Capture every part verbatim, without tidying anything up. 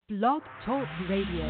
Blog Talk Radio.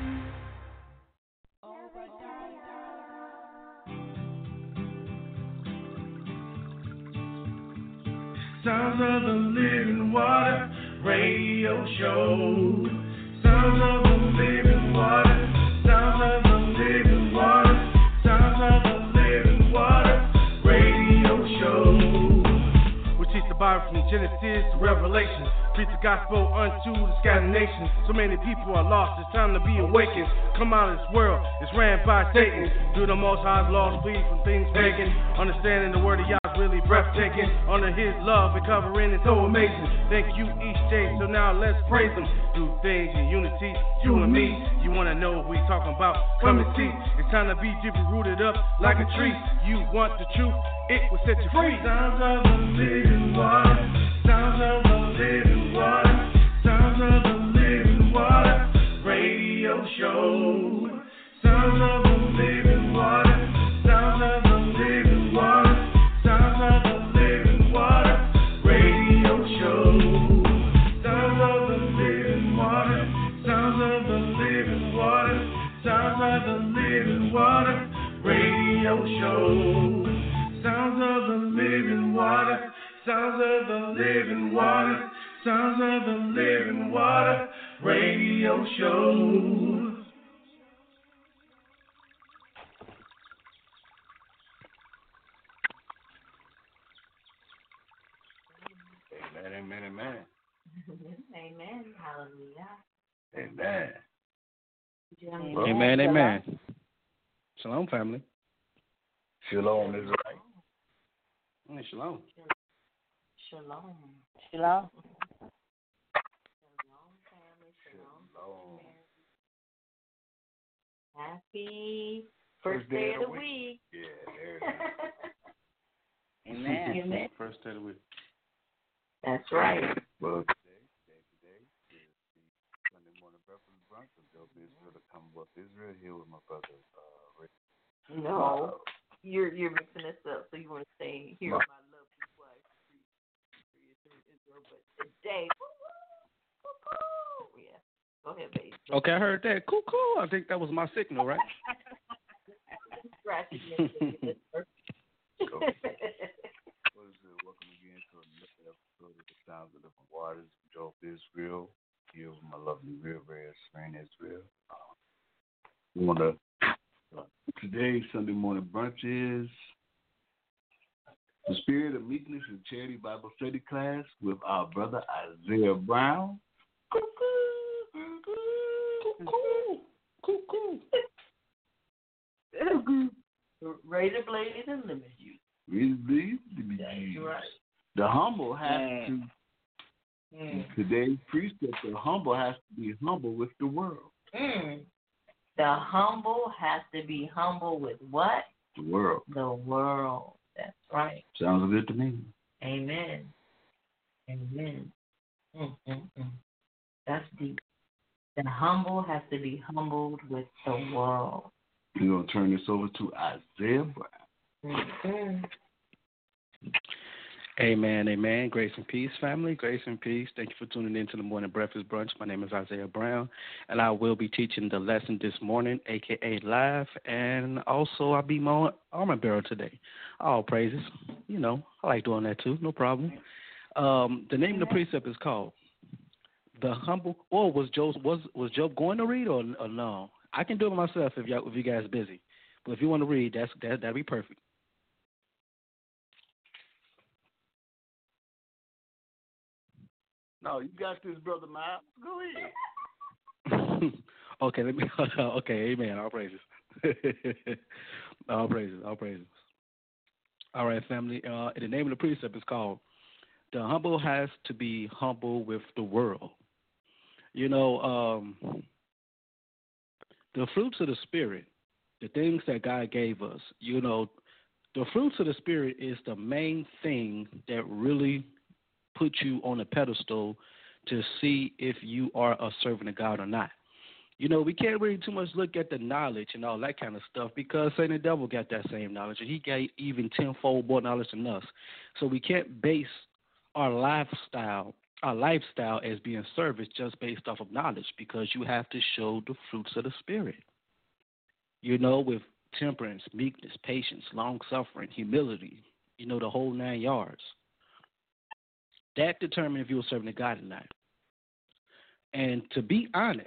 Sounds of the Living Water Radio Show. Sounds of the Living Water. Sounds of the Living Water. Sounds of the Living Water Radio Show. We teach the Bible from Genesis to Revelation. Preach the gospel unto the scattered nations. So many people are lost. It's time to be awakened. Come out of this world. It's ran by Satan. Do the most high's laws, flee from things pagan. Understanding the word of Yah really breathtaking. Under his love and covering is so amazing. Thank you each day. So now let's praise him. Do things in unity, you and me. You wanna know what we talking about? Come and see. It's time to be deeply rooted up like a tree. You want the truth? It will set you free. Sounds of the living water. Sounds of the living water. Sounds of the living water. Radio show. Sounds of the living water. Sounds of the living water. Sounds of the living water. Radio show. Sounds of the living water. Sounds of the living water. Sounds of the living water. Radio show. Sounds of the living water. Sounds of the living water. Sounds of the living water. Radio show. Amen, amen, amen. Amen. Hallelujah. Amen. Amen. Amen, amen. Shalom, family. Shalom is right. Mm, Shalom. Shalom. Shalom. Shalom, family. Shalom. Shalom. Happy first day of the week. Yeah, there it is. Amen. Amen. First day of the week. That's right. Well, today, today, today is the Sunday morning breakfast brunch of Joe Israel, the Commonwealth of Israel, here with my brother, uh, Rick. No, you're you're mixing this up. So you want to say, "Here, my lovely wife, Israel," but today, woo-hoo, yeah. Go ahead, baby. Okay, I heard that. Cool, cool. I think that was my signal, right? Scratching it. What is it? Welcome again to another episode of the Sounds of Living Waters, Joe Israel, here with my lovely real rare Serene Israel. Uh, we want to, uh, today's Sunday morning brunch is the Spirit of Meekness and Charity Bible Study class with our brother Isaiah Brown. Razor blade and lemon juice. That's right. The humble has Mm. to, Mm. today's precept, the humble has to be humble with the world. Mm. The humble has to be humble with what? The world. The world. That's right. Sounds good to me. Amen. Amen. Mm, mm, mm. That's deep. The humble has to be humbled with the world. We're going to turn this over to Isaiah Brown. Mm-hmm. Amen, amen. Grace and peace, family. Grace and peace. Thank you for tuning in to the morning breakfast brunch. My name is Isaiah Brown, and I will be teaching the lesson this morning, a k a live, and also I'll be my armor bearer today. All praises. You know, I like doing that too. No problem. Um, the name of the precept is called The Humble. Oh, was Joe, was, was Job going to read or, or no? I can do it myself if, y'all, if you guys are busy. But if you want to read, that's, that, that'd be perfect. No, you got this, Brother Miles. Go ahead. Okay, let me. Okay, amen. All praises. All praises. All praises. All right, family. Uh, the name of the precept is called "The Humble Has to Be Humble with the World." You know, um, the fruits of the Spirit, the things that God gave us. You know, the fruits of the Spirit is the main thing that really put you on a pedestal to see if you are a servant of God or not. You know, we can't really too much look at the knowledge and all that kind of stuff because Satan the devil got that same knowledge, and he got even tenfold more knowledge than us. So we can't base our lifestyle our lifestyle as being service just based off of knowledge, because you have to show the fruits of the Spirit. You know, with temperance, meekness, patience, long suffering, humility, you know, the whole nine yards. That determines if you're serving a God or not. And to be honest,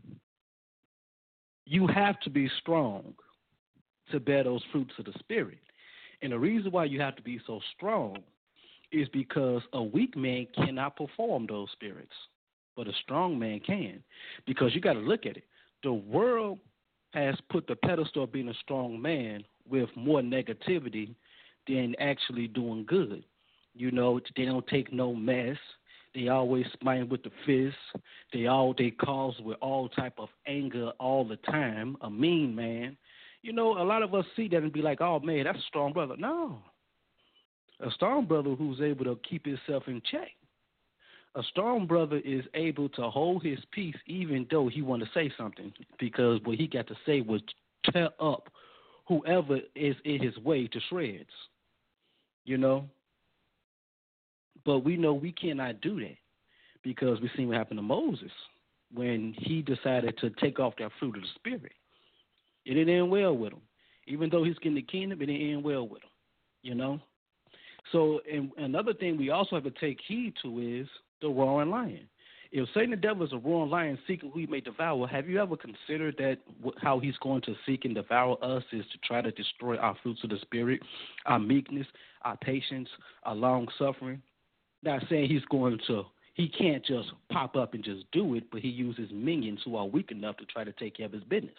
you have to be strong to bear those fruits of the Spirit. And the reason why you have to be so strong is because a weak man cannot perform those spirits, but a strong man can. Because you got to look at it. The world has put the pedestal of being a strong man with more negativity than actually doing good. You know, they don't take no mess. They always smite with the fist. They all they cause with all type of anger all the time. A mean man. You know, a lot of us see that and be like, oh, man, that's a strong brother. No. A strong brother who's able to keep himself in check. A strong brother is able to hold his peace even though he want to say something, because what he got to say would tear up whoever is in his way to shreds, you know. But we know we cannot do that, because we seen what happened to Moses when he decided to take off that fruit of the Spirit. It didn't end well with him. Even though he's getting the kingdom, it didn't end well with him, you know. So and another thing we also have to take heed to is the roaring lion. If Satan the devil is a roaring lion seeking who he may devour, have you ever considered that how he's going to seek and devour us is to try to destroy our fruits of the Spirit, our meekness, our patience, our long suffering? Not saying he's going to, he can't just pop up and just do it, but he uses minions who are weak enough to try to take care of his business.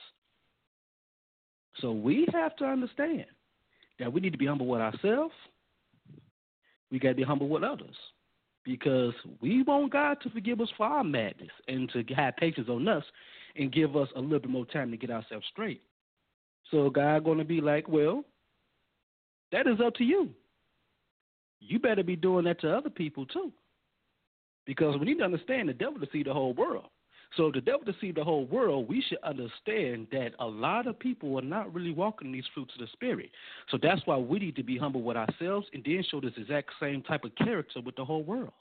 So we have to understand that we need to be humble with ourselves. We got to be humble with others, because we want God to forgive us for our madness and to have patience on us and give us a little bit more time to get ourselves straight. So God going to be like, well, that is up to you. You better be doing that to other people too, because we need to understand the devil deceived the whole world. So if the devil deceived the whole world, we should understand that a lot of people are not really walking these fruits of the Spirit. So that's why we need to be humble with ourselves and then show this exact same type of character with the whole world.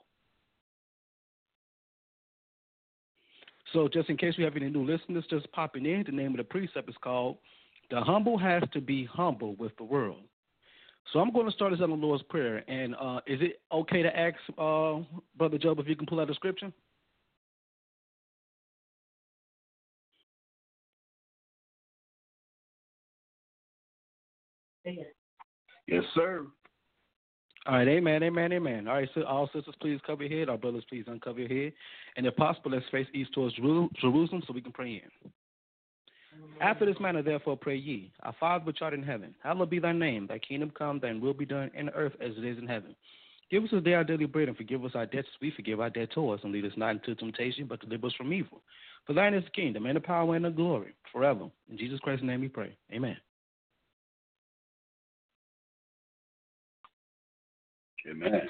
So just in case we have any new listeners just popping in, the name of the precept is called The Humble Has to Be Humble with the World. So I'm going to start this on the Lord's Prayer. And uh, is it okay to ask uh, Brother Job if you can pull out the scripture? Yes, sir. All right, amen, amen, amen. All right, so all sisters, please cover your head. Our brothers, please uncover your head. And if possible, let's face east towards Jerusalem so we can pray in. After this manner, therefore, pray ye, Our Father which art in heaven, hallowed be thy name. Thy kingdom come, thine will be done in earth as it is in heaven. Give us this day our daily bread, and forgive us our debts as we forgive our debtors. And lead us not into temptation, but deliver us from evil. For thine is the kingdom, and the power, and the glory, forever. In Jesus Christ's name we pray. Amen. Amen.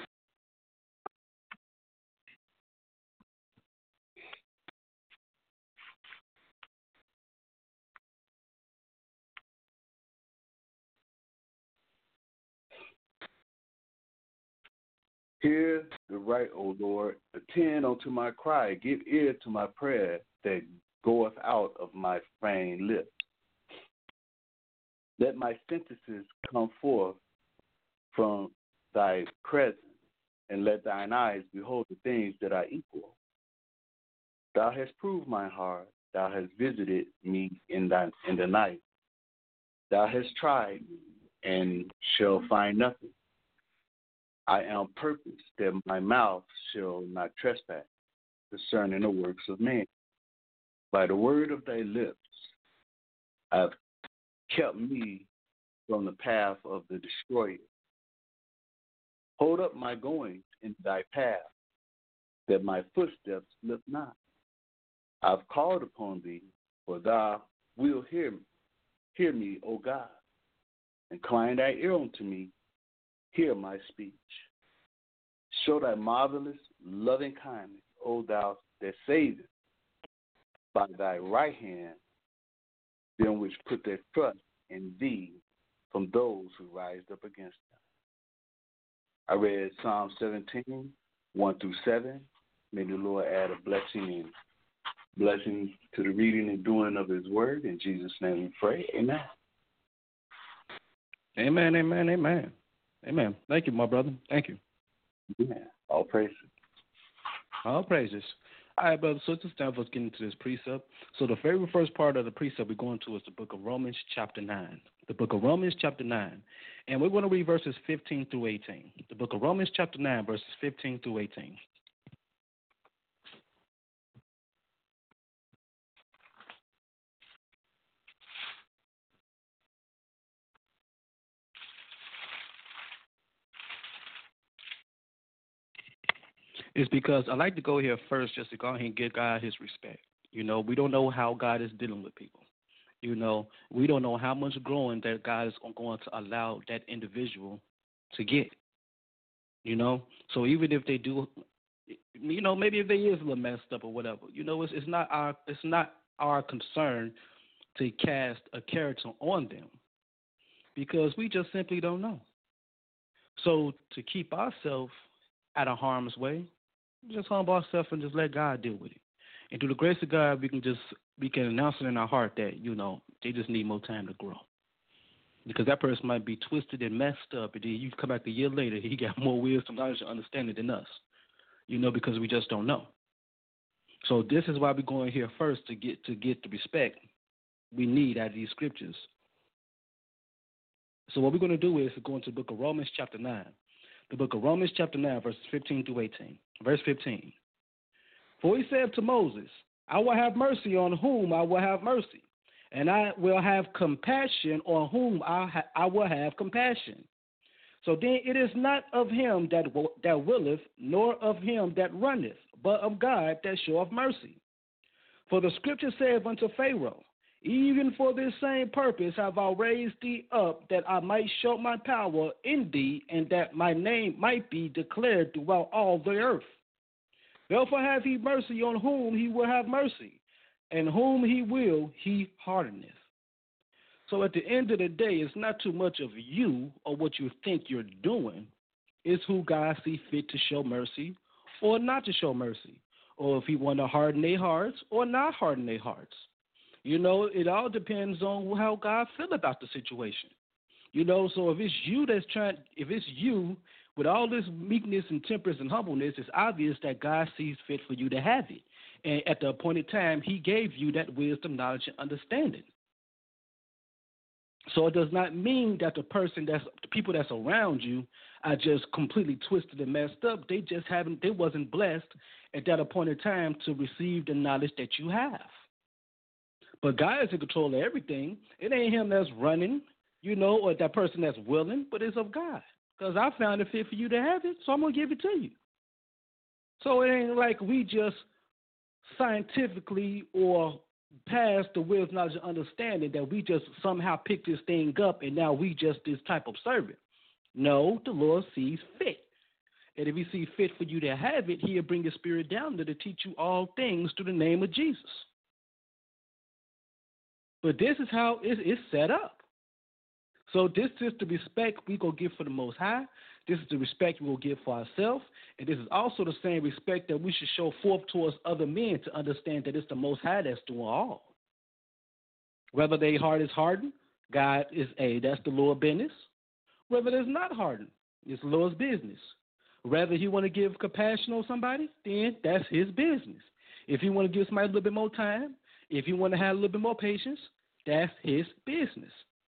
Hear the right, O Lord. Attend unto my cry. Give ear to my prayer that goeth out of my feigned lips. Let my sentences come forth from thy presence, and let thine eyes behold the things that are equal. Thou hast proved my heart. Thou hast visited me in, thy, in the night. Thou hast tried me, and shall find nothing. I am purposed that my mouth shall not trespass concerning the works of men. By the word of thy lips, I have kept me from the path of the destroyer. Hold up my goings in thy path, that my footsteps slip not. I've called upon thee, for thou wilt hear me. Hear me, O God. Incline thy ear unto me. Hear my speech. Show thy marvelous loving kindness, O thou that savest, by thy right hand, them which put their trust in thee from those who rise up against them. I read Psalm seventeen, one through seven, May the Lord add a blessing and blessing to the reading and doing of his word. In Jesus' name we pray. Amen. Amen, amen, amen. Amen. Thank you, my brother. Thank you. Yeah. All praises. All praises. All right, brother. So it's time for us getting into this precept. So the very first part of the precept we're going to is the book of Romans chapter nine. The book of Romans chapter nine. And we're going to read verses fifteen through eighteen. The book of Romans chapter nine, verses fifteen through eighteen. Is because I like to go here first just to go ahead and give God his respect. You know, we don't know how God is dealing with people. You know, we don't know how much growing that God is going to allow that individual to get. You know, so even if they do, you know, maybe if they is a little messed up or whatever, you know, it's, it's not our it's not our concern to cast a character on them because we just simply don't know. So to keep ourselves out of harm's way, just humble ourselves and just let God deal with it. And through the grace of God, we can just we can announce it in our heart that, you know, they just need more time to grow. Because that person might be twisted and messed up, and then you come back a year later, he got more wisdom, knowledge, and understanding than us. You know, because we just don't know. So this is why we're going here first to get to get the respect we need out of these scriptures. So what we're going to do is go into the book of Romans chapter nine. The book of Romans chapter nine, verses fifteen through eighteen. Verse fifteen. For he said to Moses, I will have mercy on whom I will have mercy, and I will have compassion on whom I, ha- I will have compassion. So then it is not of him that, w- that willeth, nor of him that runneth, but of God that showeth mercy. For the scripture saith unto Pharaoh, even for this same purpose have I raised thee up, that I might show my power in thee, and that my name might be declared throughout all the earth. Therefore have he mercy on whom he will have mercy, and whom he will he hardeneth. So at the end of the day, it's not too much of you or what you think you're doing. It's who God sees fit to show mercy or not to show mercy, or if he want to harden their hearts or not harden their hearts. You know, it all depends on how God feel about the situation. You know, so if it's you that's trying, if it's you with all this meekness and temperance and humbleness, it's obvious that God sees fit for you to have it. And at the appointed time, he gave you that wisdom, knowledge, and understanding. So it does not mean that the person that's, the people that's around you are just completely twisted and messed up. They just haven't, they wasn't blessed at that appointed time to receive the knowledge that you have. But God is in control of everything. It ain't him that's running, you know, or that person that's willing, but it's of God. Because I found it fit for you to have it, so I'm going to give it to you. So it ain't like we just scientifically or past the wisdom, knowledge, and understanding that we just somehow pick this thing up and now we just this type of servant. No, the Lord sees fit. And if he sees fit for you to have it, he'll bring his spirit down there to teach you all things through the name of Jesus. But this is how it's set up. So this is the respect we go give for the Most High. This is the respect we will give for ourselves. And this is also the same respect that we should show forth towards other men to understand that it's the Most High that's doing all. Whether their heart is hardened, God is a, that's the Lord's business. Whether it's not hardened, it's the Lord's business. Whether he want to give compassion on somebody, then that's his business. If he want to give somebody a little bit more time, if you want to have a little bit more patience, that's his business.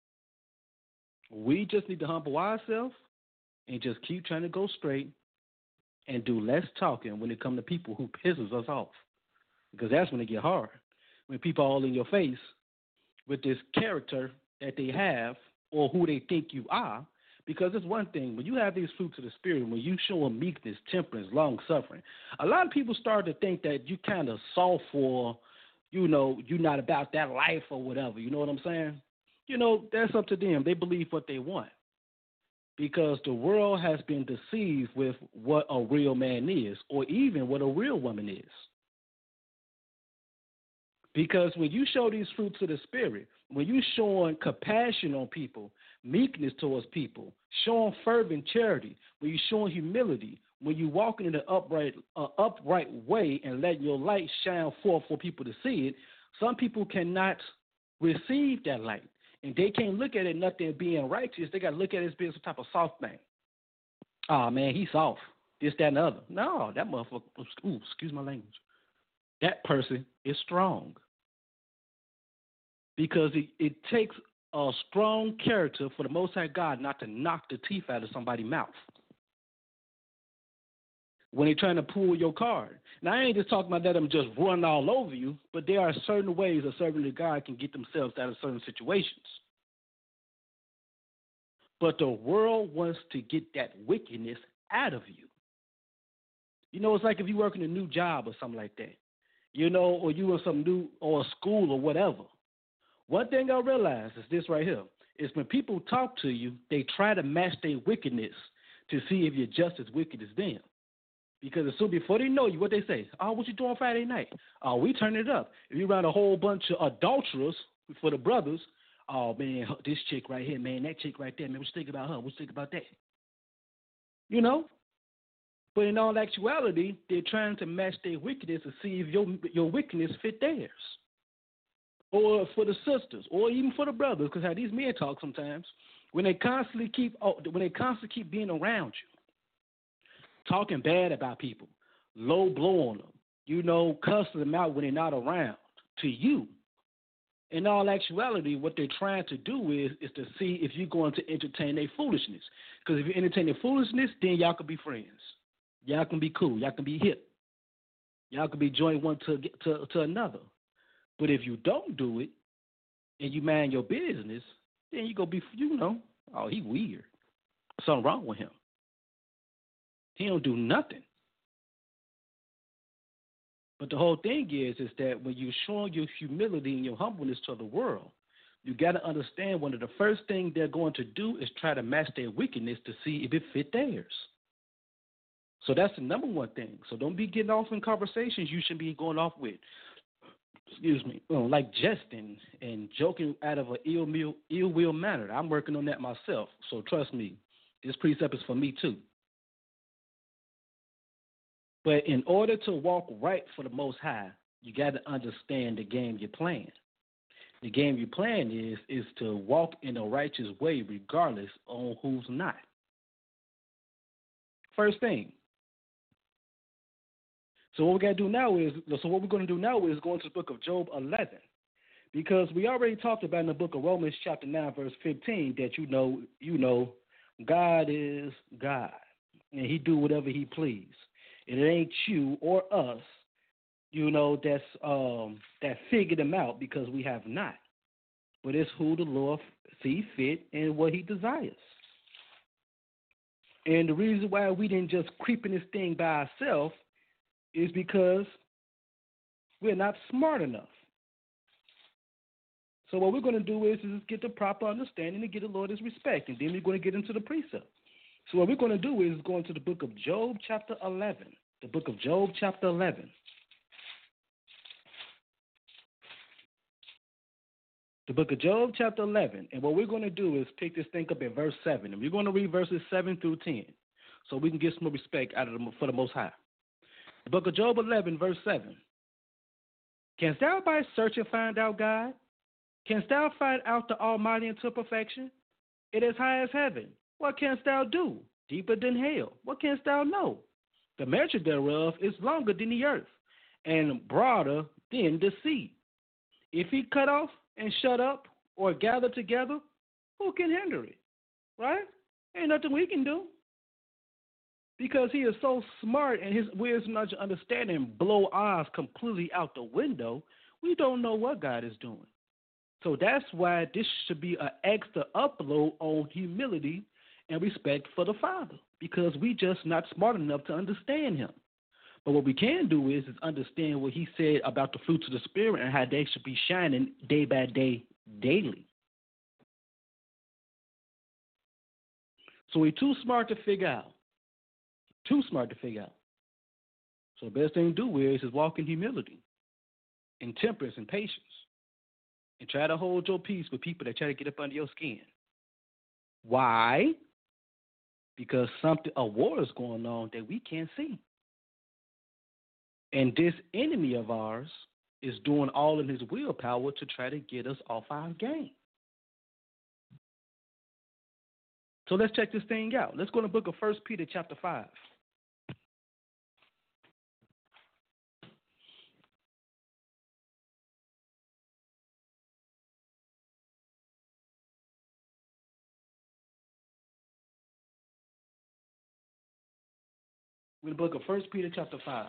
We just need to humble ourselves and just keep trying to go straight and do less talking when it comes to people who pisses us off. Because that's when it get hard. When people are all in your face with this character that they have or who they think you are. Because it's one thing, when you have these fruits of the Spirit, when you show them meekness, temperance, long-suffering, a lot of people start to think that you kind of soft or, you know, you're not about that life or whatever. You know what I'm saying? You know, that's up to them. They believe what they want. Because the world has been deceived with what a real man is or even what a real woman is. Because when you show these fruits of the Spirit, when you showing compassion on people, meekness towards people, showing fervent charity, when you showing humility, when you walking in an upright, uh, upright way and letting your light shine forth for people to see it, some people cannot receive that light. And they can't look at it nothing being righteous. They got to look at it as being some type of soft thing. Oh, man, he's soft. This, that, and the other. No, that motherfucker, ooh, excuse my language. That person is strong. Because it, it takes a strong character for the Most High God not to knock the teeth out of somebody's mouth when they're trying to pull your card. Now, I ain't just talking about that I'm just running all over you, but there are certain ways a servant of God can get themselves out of certain situations. But the world wants to get that wickedness out of you. You know, it's like if you work in a new job or something like that, you know, or you in some new, or a school or whatever. One thing I realize is this right here, is when people talk to you, they try to match their wickedness to see if you're just as wicked as them. Because as soon before they know you, what they say, oh, what you doing Friday night? Oh, we turn it up. If you around a whole bunch of adulterers for the brothers, oh, man, this chick right here, man, that chick right there, man, what you think about her? What you think about that? You know? But in all actuality, they're trying to match their wickedness to see if your your wickedness fit theirs. Or for the sisters, or even for the brothers, because how these men talk sometimes, when they constantly keep when they constantly keep being around you, talking bad about people, low blowing them, you know, cussing them out when they're not around, to you. In all actuality, what they're trying to do is is to see if you're going to entertain their foolishness. Because if you entertain their foolishness, then y'all can be friends. Y'all can be cool. Y'all can be hip. Y'all can be joined one to to to another. But if you don't do it and you mind your business, then you go be, you know, oh, he weird. Something wrong with him. He don't do nothing. But the whole thing is, is that when you're showing your humility and your humbleness to the world, you got to understand one of the first things they're going to do is try to match their wickedness to see if it fit theirs. So that's the number one thing. So don't be getting off in conversations you should be going off with. Excuse me, you know, like jesting and joking out of an ill will, ill will manner. I'm working on that myself. So trust me, this precept is for me too. But in order to walk right for the Most High, you got to understand the game you're playing. The game you're playing is is to walk in a righteous way regardless on who's not. First thing. So what we got to do now is, so what we're going to do now is go into the book of Job eleven, because we already talked about in the book of Romans chapter nine, verse fifteen, that you know, you know, God is God, and He do whatever He please. And it ain't you or us, you know, that's um, that figured Him out, because we have not. But it's who the Lord see fit and what He desires. And the reason why we didn't just creep in this thing by ourselves is because we're not smart enough. So what we're going to do is, is get the proper understanding and get the Lord's respect, and then we're going to get into the precept. So what we're going to do is go into the book of Job chapter eleven. The book of Job chapter eleven. The book of Job chapter eleven. And what we're going to do is pick this thing up at verse seven. And we're going to read verses seven through ten so we can get some more respect out of them for the Most High. The book of Job eleven, verse seven. Canst thou by search and find out God? Canst thou find out the Almighty unto perfection? It is high as heaven. What canst thou do? Deeper than hell. What canst thou know? The measure thereof is longer than the earth, and broader than the sea. If he cut off and shut up, or gather together, who can hinder it? Right? Ain't nothing we can do. Because he is so smart and his wisdom and understanding blow ours completely out the window, we don't know what God is doing. So that's why this should be an extra upload on humility and respect for the Father, because we just not smart enough to understand Him. But what we can do is, is understand what He said about the fruits of the Spirit and how they should be shining day by day, daily. So we're too smart to figure out. Too smart to figure out. So the best thing to do is, is walk in humility, in temperance and patience, and try to hold your peace with people that try to get up under your skin. Why? because something a war is going on that we can't see. And this enemy of ours is doing all in his willpower to try to get us off our game. So let's check this thing out. Let's go to the book of First Peter chapter five. We're in the book of First Peter chapter five.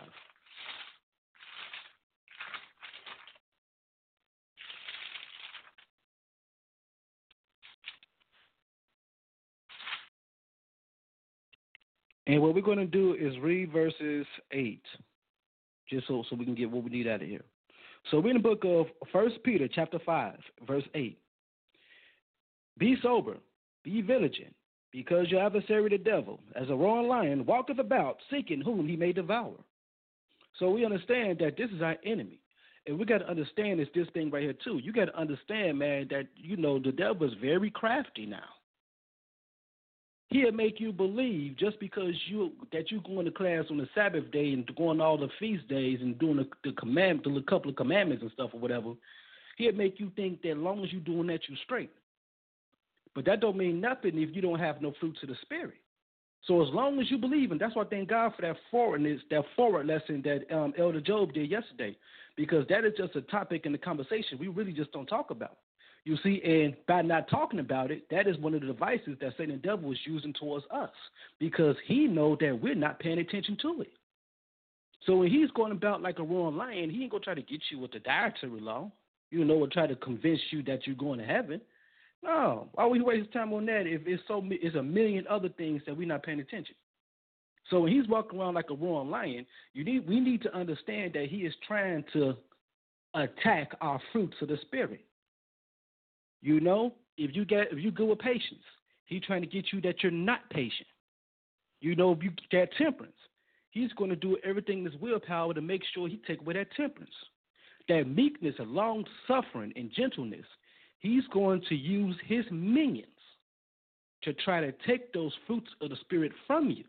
And what we're going to do is read verses eight, just so, so we can get what we need out of here. So we're in the book of First Peter chapter five, verse eight. Be sober, be vigilant, because your adversary the devil, as a roaring lion, walketh about, seeking whom he may devour. So we understand that this is our enemy. And we got to understand it's this thing right here, too. You got to understand, man, that, you know, the devil is very crafty now. He'll make you believe just because you that you going to class on the Sabbath day and going all the feast days and doing the, the command, the couple of commandments and stuff or whatever, he'll make you think that as long as you're doing that, you're straight. But that don't mean nothing if you don't have no fruits of the Spirit. So as long as you believe, and that's why I thank God for that forwardness, that forward lesson that um, Elder Job did yesterday, because that is just a topic in the conversation we really just don't talk about. You see, and by not talking about it, that is one of the devices that Satan and the devil is using towards us, because he knows that we're not paying attention to it. So when he's going about like a roaring lion, he ain't going to try to get you with the dietary law, you know, or try to convince you that you're going to heaven. No, why would he waste his time on that if it's so it's a million other things that we're not paying attention? So when he's walking around like a roaring lion, you need we need to understand that he is trying to attack our fruits of the Spirit. You know, if you get if you go with patience, he's trying to get you that you're not patient. You know, if you get temperance, he's going to do everything in his willpower to make sure he take away that temperance, that meekness and long suffering and gentleness. He's going to use his minions to try to take those fruits of the Spirit from you.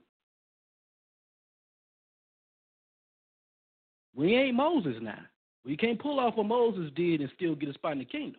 We ain't Moses now. We can't pull off what Moses did and still get a spot in the kingdom.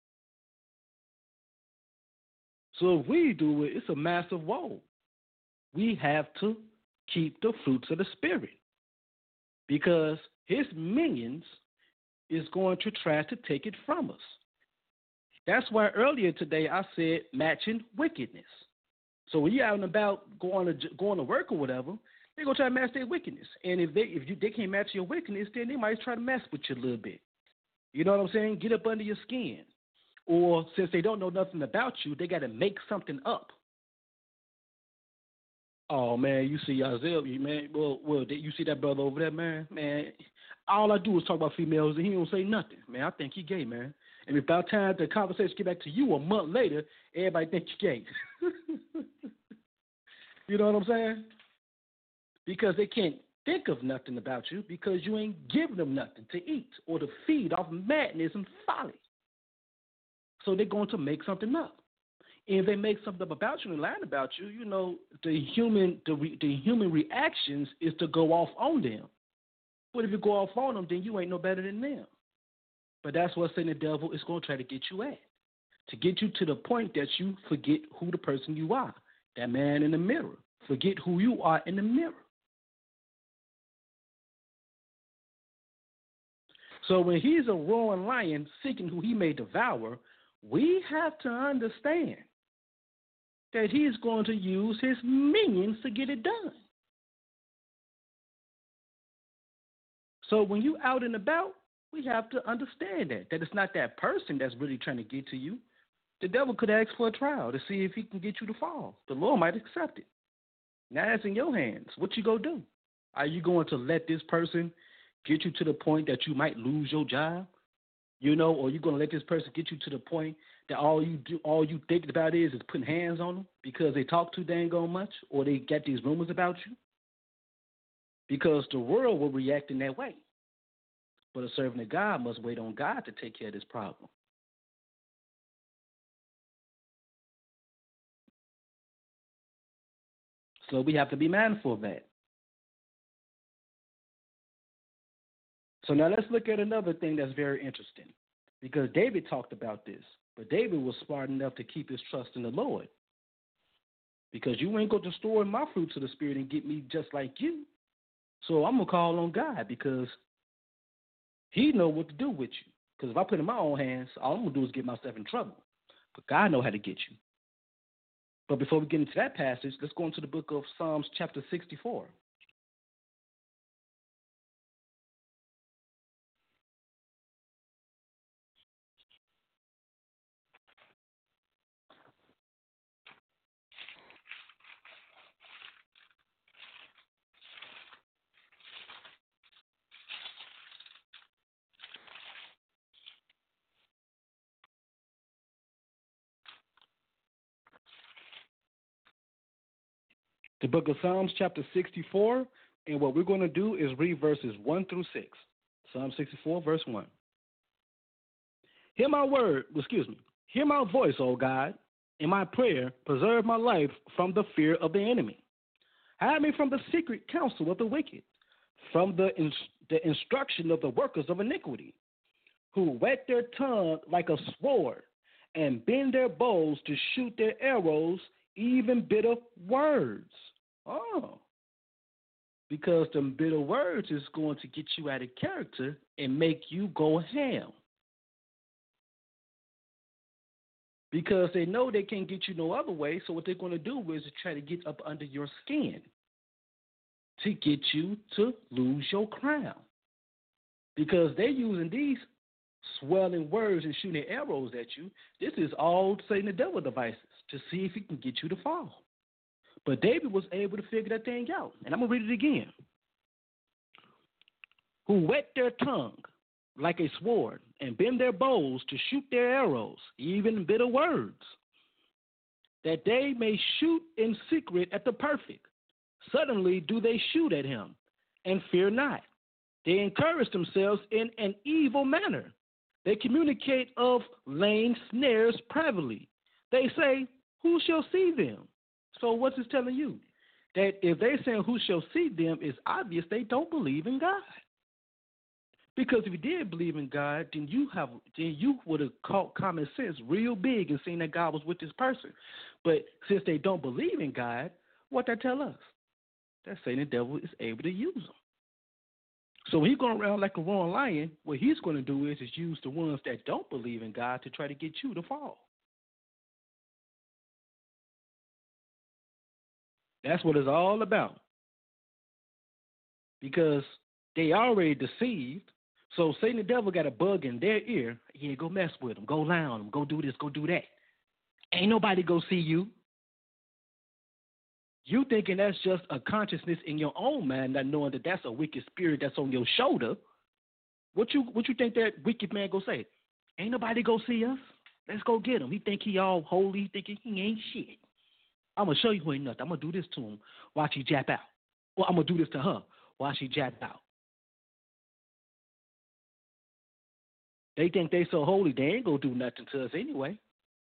So if we do it, it's a massive woe. We have to keep the fruits of the Spirit, because his minions is going to try to take it from us. That's why earlier today I said matching wickedness. So when you're out and about going to going to work or whatever, they're gonna try to match their wickedness. And if they if you they can't match your wickedness, then they might try to mess with you a little bit. You know what I'm saying? Get up under your skin. Or since they don't know nothing about you, they got to make something up. Oh man, you see Isaiah, man. Well, well, you see that brother over there, man. Man, all I do is talk about females, and he don't say nothing. Man, I think he gay, man. And by the time the conversation get back to you a month later, everybody think you gay. You know what I'm saying? Because they can't think of nothing about you because you ain't giving them nothing to eat or to feed off madness and folly. So they're going to make something up. And if they make something up about you and lie about you, you know, the human the, re, the human reactions is to go off on them. But if you go off on them, then you ain't no better than them. But that's what Satan the devil is going to try to get you at, to get you to the point that you forget who the person you are, that man in the mirror. Forget who you are in the mirror. So when he's a roaring lion seeking who he may devour, we have to understand that he's going to use his minions to get it done. So when you out and about, we have to understand that, that it's not that person that's really trying to get to you. The devil could ask for a trial to see if he can get you to fall. The Lord might accept it. Now it's in your hands. What you going to do? Are you going to let this person get you to the point that you might lose your job? You know, or you're going to let this person get you to the point that all you do, all you think about is is putting hands on them because they talk too dang on much, or they get these rumors about you? Because the world will react in that way. But a servant of God must wait on God to take care of this problem. So we have to be mindful of that. So now let's look at another thing that's very interesting, because David talked about this, but David was smart enough to keep his trust in the Lord, because you ain't going to store my fruits of the Spirit and get me just like you. So I'm going to call on God, because he know what to do with you. Because if I put it in my own hands, all I'm going to do is get myself in trouble. But God know how to get you. But before we get into that passage, let's go into the book of Psalms chapter sixty-four. The book of Psalms chapter sixty-four, and what we're going to do is read verses one through six. Psalm sixty-four, verse one. Hear my word, excuse me, hear my voice, O God, in my prayer, preserve my life from the fear of the enemy. Hide me from the secret counsel of the wicked, from the, in, the instruction of the workers of iniquity, who whet their tongue like a sword and bend their bows to shoot their arrows, even bitter words. Oh, because the bitter words is going to get you out of character and make you go ham. Because they know they can't get you no other way, so what they're going to do is to try to get up under your skin to get you to lose your crown. Because they're using these swelling words and shooting arrows at you. This is all Satan the devil devices to see if he can get you to fall. But David was able to figure that thing out. And I'm going to read it again. Who whet their tongue like a sword and bend their bows to shoot their arrows, even bitter words, that they may shoot in secret at the perfect. Suddenly do they shoot at him and fear not. They encourage themselves in an evil manner. They communicate of laying snares privately. They say, who shall see them? So what's this telling you? That if they're saying who shall see them, it's obvious they don't believe in God. Because if you did believe in God, then you have then you would have caught common sense real big and seen that God was with this person. But since they don't believe in God, what that tell us? That Satan the devil is able to use them. So when he's going around like a roaring lion, what he's going to do is, is use the ones that don't believe in God to try to get you to fall. That's what it's all about. Because they already deceived. So Satan the devil got a bug in their ear. Yeah, go mess with them. Go lie on them. Go do this. Go do that. Ain't nobody go see you. You thinking that's just a consciousness in your own mind, not knowing that that's a wicked spirit that's on your shoulder. What you what you think that wicked man go say? Ain't nobody go see us. Let's go get him. He think he all holy. He think he ain't shit. I'm going to show you who ain't nothing. I'm going to do this to him. Watch he jap out. Or I'm going to do this to her. Watch she jap out. They think they so holy, they ain't going to do nothing to us anyway.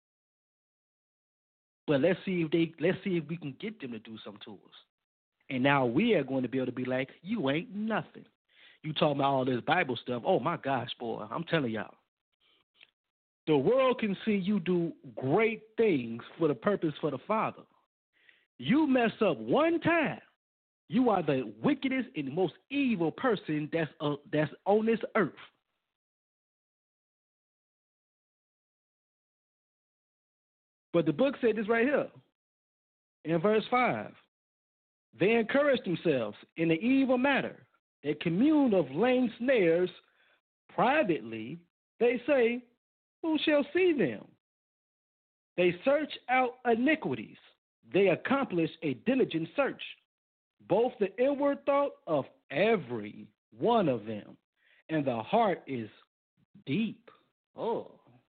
But let's see if they let's see if we can get them to do something to us. And now we are going to be able to be like, you ain't nothing. You talking about all this Bible stuff. Oh, my gosh, boy, I'm telling y'all. The world can see you do great things for the purpose for the Father. You mess up one time, you are the wickedest and most evil person that's uh, that's on this earth. But the book said this right here in verse five. They encourage themselves in an evil matter. They commune of laying snares privately. They say, who shall see them? They search out iniquities. They accomplish a diligent search, both the inward thought of every one of them, and the heart is deep. Oh.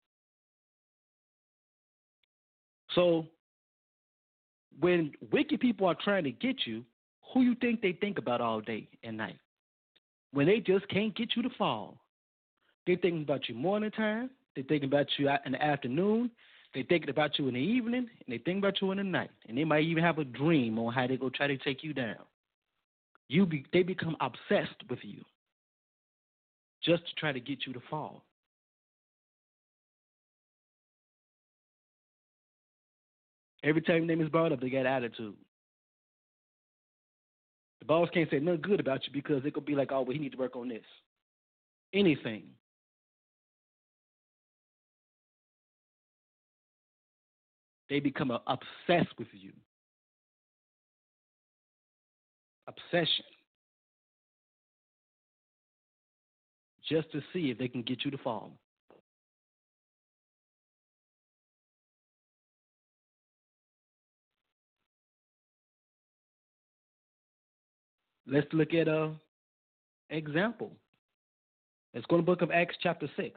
So when wicked people are trying to get you, who you think they think about all day and night? When they just can't get you to fall. They're thinking about you morning time. They're thinking about you in the afternoon. They thinking about you in the evening, and they think about you in the night, and they might even have a dream on how they go try to take you down. You be, they become obsessed with you just to try to get you to fall. Every time your name is brought up, they got attitude. The boss can't say nothing good about you because it could be like, oh, well, he need to work on this. Anything. They become uh, obsessed with you. Obsession. Just to see if they can get you to fall. Let's look at an example. Let's go to the book of Acts chapter six.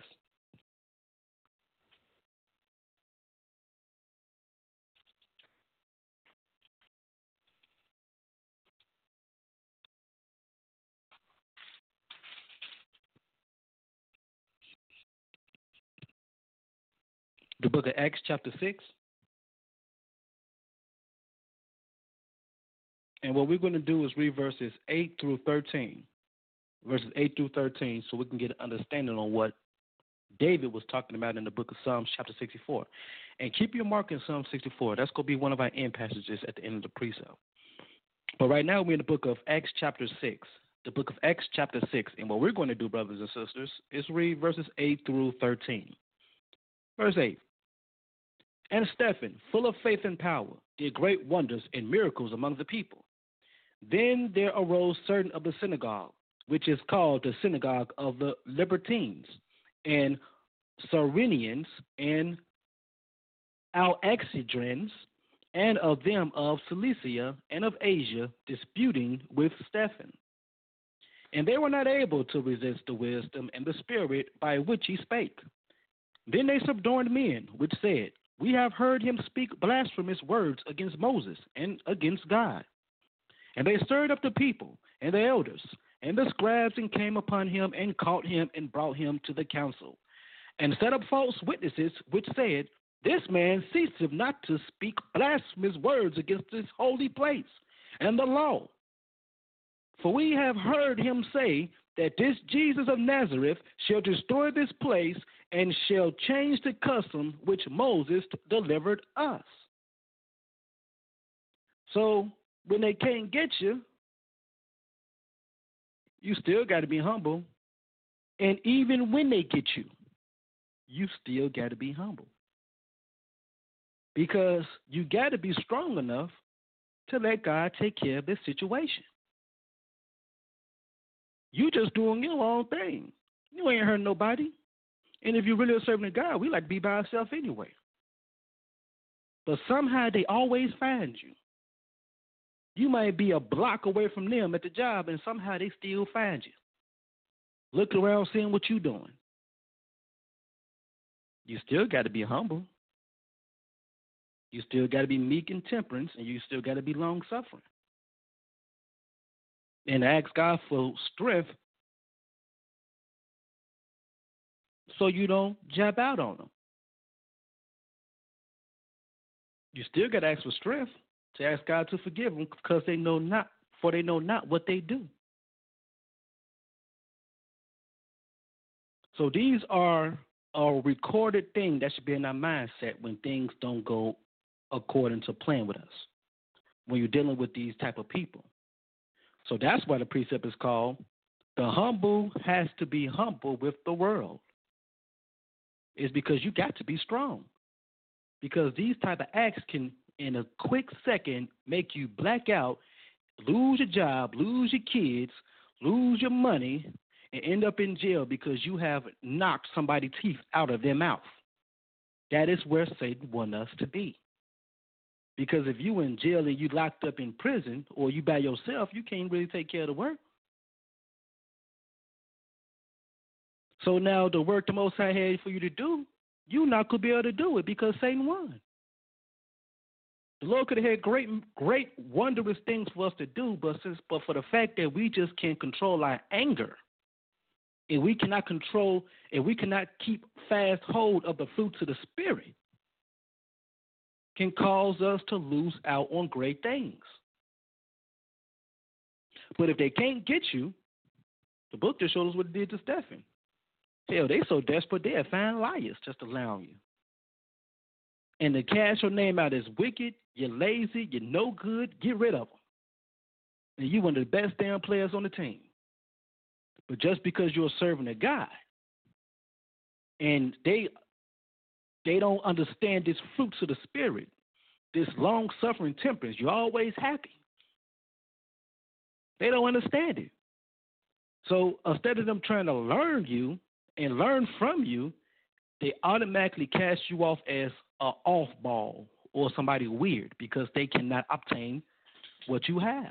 The book of Acts chapter six. And what we're going to do is read verses eight through thirteen. Verses eight through thirteen, so we can get an understanding on what David was talking about in the book of Psalms chapter sixty-four. And keep your mark in Psalm sixty-four. That's going to be one of our end passages at the end of the precept. But right now we're in the book of Acts chapter six. The book of Acts chapter six. And what we're going to do, brothers and sisters, is read verses eight through thirteen. Verse eight. And Stephen, full of faith and power, did great wonders and miracles among the people. Then there arose certain of the synagogue, which is called the synagogue of the Libertines, and Cyrenians, and Alexandrians, and of them of Cilicia and of Asia, disputing with Stephen. And they were not able to resist the wisdom and the spirit by which he spake. Then they subjoined men, which said, We have heard him speak blasphemous words against Moses and against God. And they stirred up the people and the elders and the scribes, and came upon him and caught him and brought him to the council, and set up false witnesses, which said, This man ceaseth not to speak blasphemous words against this holy place and the law. For we have heard him say that this Jesus of Nazareth shall destroy this place and shall change the custom which Moses delivered us. So when they can't get you, you still got to be humble. And even when they get you, you still got to be humble. Because you got to be strong enough to let God take care of this situation. You just doing your own thing. You ain't hurting nobody. And if you're really a servant of God, we like to be by ourselves anyway. But somehow they always find you. You might be a block away from them at the job, and somehow they still find you. Look around seeing what you're doing. You still got to be humble. You still got to be meek and temperance, and you still got to be long-suffering. And ask God for strength so you don't jab out on them. You still got to ask for strength to ask God to forgive them, because they know not, for they know not what they do. So these are a recorded thing that should be in our mindset when things don't go according to plan with us, when you're dealing with these type of people. So that's why the precept is called, the humble has to be humble with the world. It's because you got to be strong. Because these type of acts can, in a quick second, make you black out, lose your job, lose your kids, lose your money, and end up in jail because you have knocked somebody's teeth out of their mouth. That is where Satan wants us to be. Because if you in jail and you locked up in prison, or you by yourself, you can't really take care of the work. So now the work the Most High had for you to do, you not going to be able to do it because Satan won. The Lord could have had great, great, wondrous things for us to do, but since, but for the fact that we just can't control our anger, and we cannot control, and we cannot keep fast hold of the fruits of the Spirit, can cause us to lose out on great things. But if they can't get you, the book just shows us what it did to Stephen. Hell, they so desperate they'll find liars just allowing you. And to cast your name out as wicked, you're lazy, you're no good, get rid of them. And you're one of the best damn players on the team. But just because you're serving a God, and they they don't understand this fruits of the Spirit, this long-suffering temperance, you're always happy. They don't understand it. So instead of them trying to learn you and learn from you, they automatically cast you off as an off-ball or somebody weird because they cannot obtain what you have.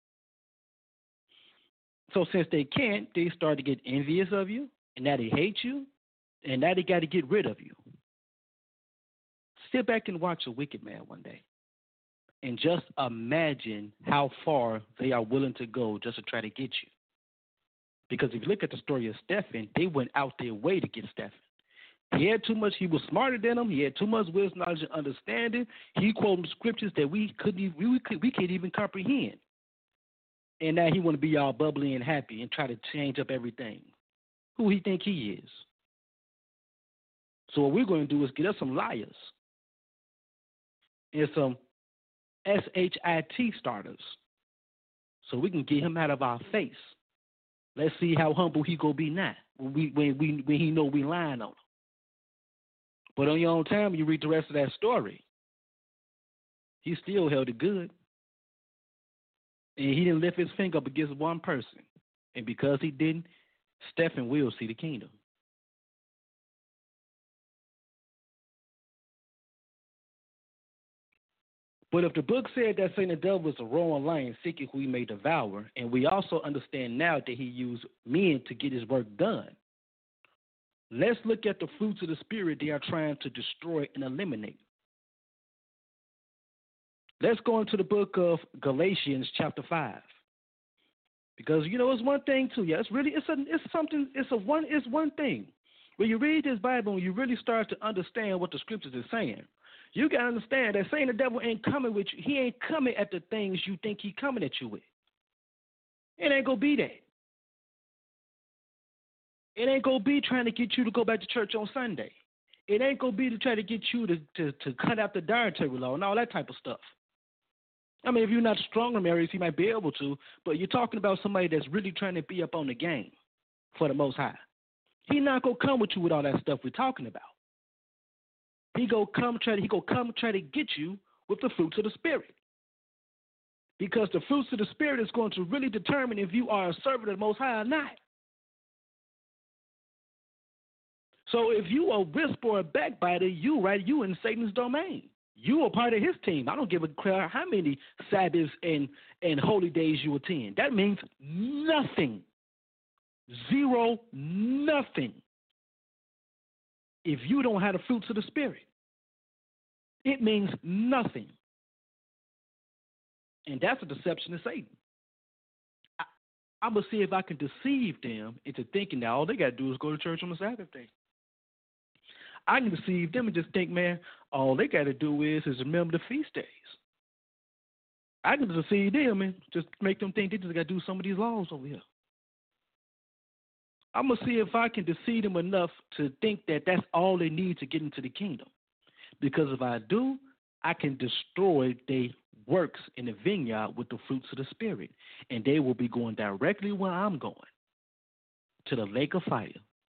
So since they can't, they start to get envious of you, and now they hate you, and now they got to get rid of you. Sit back and watch a wicked man one day, and just imagine how far they are willing to go just to try to get you. Because if you look at the story of Stephen, they went out their way to get Stephen. He had too much. He was smarter than them. He had too much wisdom, knowledge, and understanding. He quoted scriptures that we couldn't, even, we could, we can't even comprehend. And now he want to be all bubbly and happy and try to change up everything. Who he think he is? So what we're going to do is get us some liars and some S H I T starters, so we can get him out of our face. Let's see how humble he gonna be now when we when we when he know we lying on him. But on your own time, you read the rest of that story. He still held it good, and he didn't lift his finger up against one person. And because he didn't, Stephen will see the kingdom. But if the book said that Satan the devil was a roaring lion seeking who he may devour, and we also understand now that he used men to get his work done, let's look at the fruits of the Spirit they are trying to destroy and eliminate. Let's go into the book of Galatians chapter five. Because, you know, it's one thing too. Yeah, it's really, it's a, it's something, it's a one, it's one thing. When you read this Bible and you really start to understand what the scriptures are saying, you got to understand that Satan the devil ain't coming with you. He ain't coming at the things you think he coming at you with. It ain't going to be that. It ain't going to be trying to get you to go back to church on Sunday. It ain't going to be to try to get you to, to, to cut out the dietary law and all that type of stuff. I mean, if you're not strong in areas, you might be able to, but you're talking about somebody that's really trying to be up on the game for the Most High. He's not going to come with you with all that stuff we're talking about. He go come try to he go come try to get you with the fruits of the Spirit. Because the fruits of the Spirit is going to really determine if you are a servant of the Most High or not. So if you a wisp or a backbiter, you right, you in Satan's domain. You are part of his team. I don't give a crap how many Sabbaths and, and holy days you attend. That means nothing. Zero, nothing. If you don't have the fruits of the Spirit, it means nothing. And that's a deception of Satan. I, I'm going to see if I can deceive them into thinking that all they got to do is go to church on the Sabbath day. I can deceive them and just think, man, all they got to do is, is remember the feast days. I can deceive them and just make them think they just got to do some of these laws over here. I'm going to see if I can deceive them enough to think that that's all they need to get into the kingdom. Because if I do, I can destroy their works in the vineyard with the fruits of the Spirit. And they will be going directly where I'm going, to the lake of fire.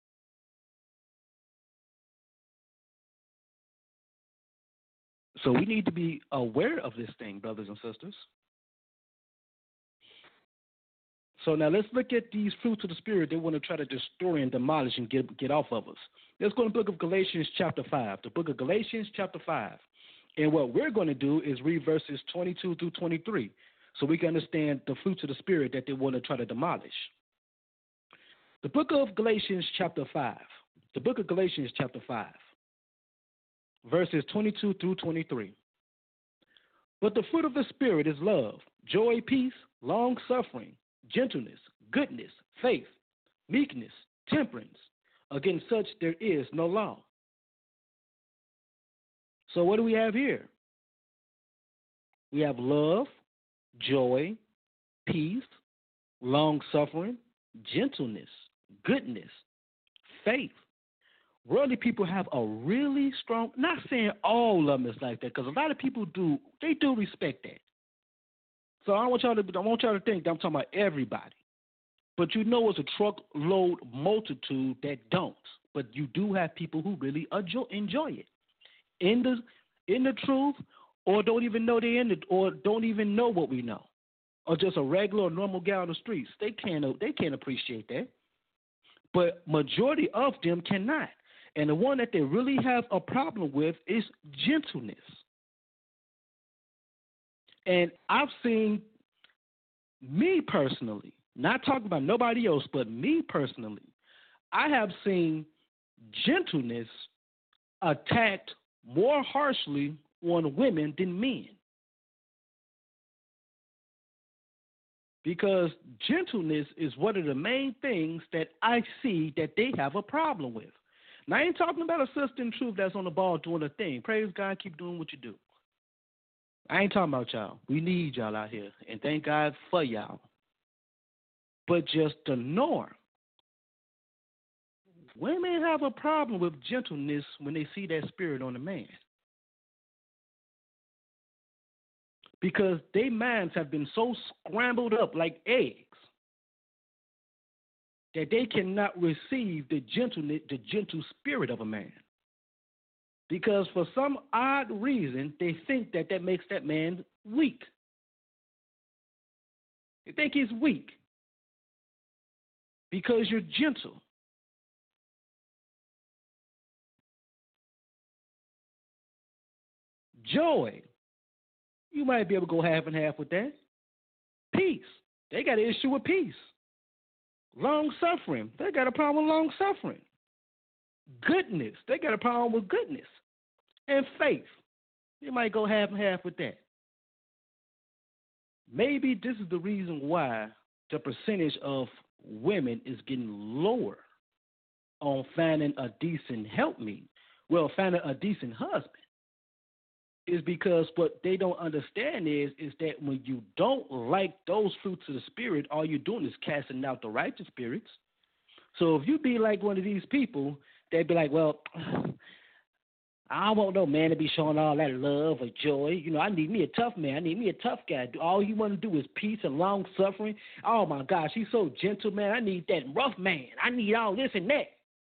So we need to be aware of this thing, brothers and sisters. So now let's look at these fruits of the Spirit they want to try to destroy and demolish and get, get off of us. Let's go to the book of Galatians chapter five. The book of Galatians chapter five. And what we're going to do is read verses twenty-two through twenty-three so we can understand the fruits of the Spirit that they want to try to demolish. The book of Galatians chapter five. The book of Galatians chapter five. Verses twenty-two through twenty-three. But the fruit of the Spirit is love, joy, peace, long-suffering, gentleness, goodness, faith, meekness, temperance. Against such there is no law. So what do we have here? We have love, joy, peace, long-suffering, gentleness, goodness, faith. Worldly people have a really strong, not saying all of them is like that, because a lot of people do, they do respect that. So I want y'all to, I want y'all to think that I'm talking about everybody. But you know it's a truckload multitude that don't. But you do have people who really enjoy, enjoy it. In the in the truth, or don't even know they're in it, or don't even know what we know. Or just a regular or normal guy on the streets. They can't they can't appreciate that. But majority of them cannot. And the one that they really have a problem with is gentleness. And I've seen me personally, not talking about nobody else, but me personally, I have seen gentleness attacked more harshly on women than men. Because gentleness is one of the main things that I see that they have a problem with. Now, I ain't talking about a sister in truth that's on the ball doing a thing. Praise God, keep doing what you do. I ain't talking about y'all. We need y'all out here, and thank God for y'all. But just the norm. Women have a problem with gentleness when they see that spirit on a man. Because their minds have been so scrambled up like eggs that they cannot receive the gentleness, the gentle spirit of a man. Because for some odd reason, they think that that makes that man weak. They think he's weak because you're gentle. Joy, you might be able to go half and half with that. Peace, they got an issue with peace. Long suffering, they got a problem with long suffering. Goodness, they got a problem with goodness. And faith, they might go half and half with that. Maybe this is the reason why the percentage of women is getting lower on finding a decent helpmeet. Well, finding a decent husband. Is because what they don't understand is, is that when you don't like those fruits of the Spirit, all you're doing is casting out the righteous spirits. So if you be like one of these people, they'd be like, well, I don't want no man to be showing all that love or joy. You know, I need me a tough man. I need me a tough guy. All you want to do is peace and long suffering. Oh, my gosh, he's so gentle, man. I need that rough man. I need all this and that.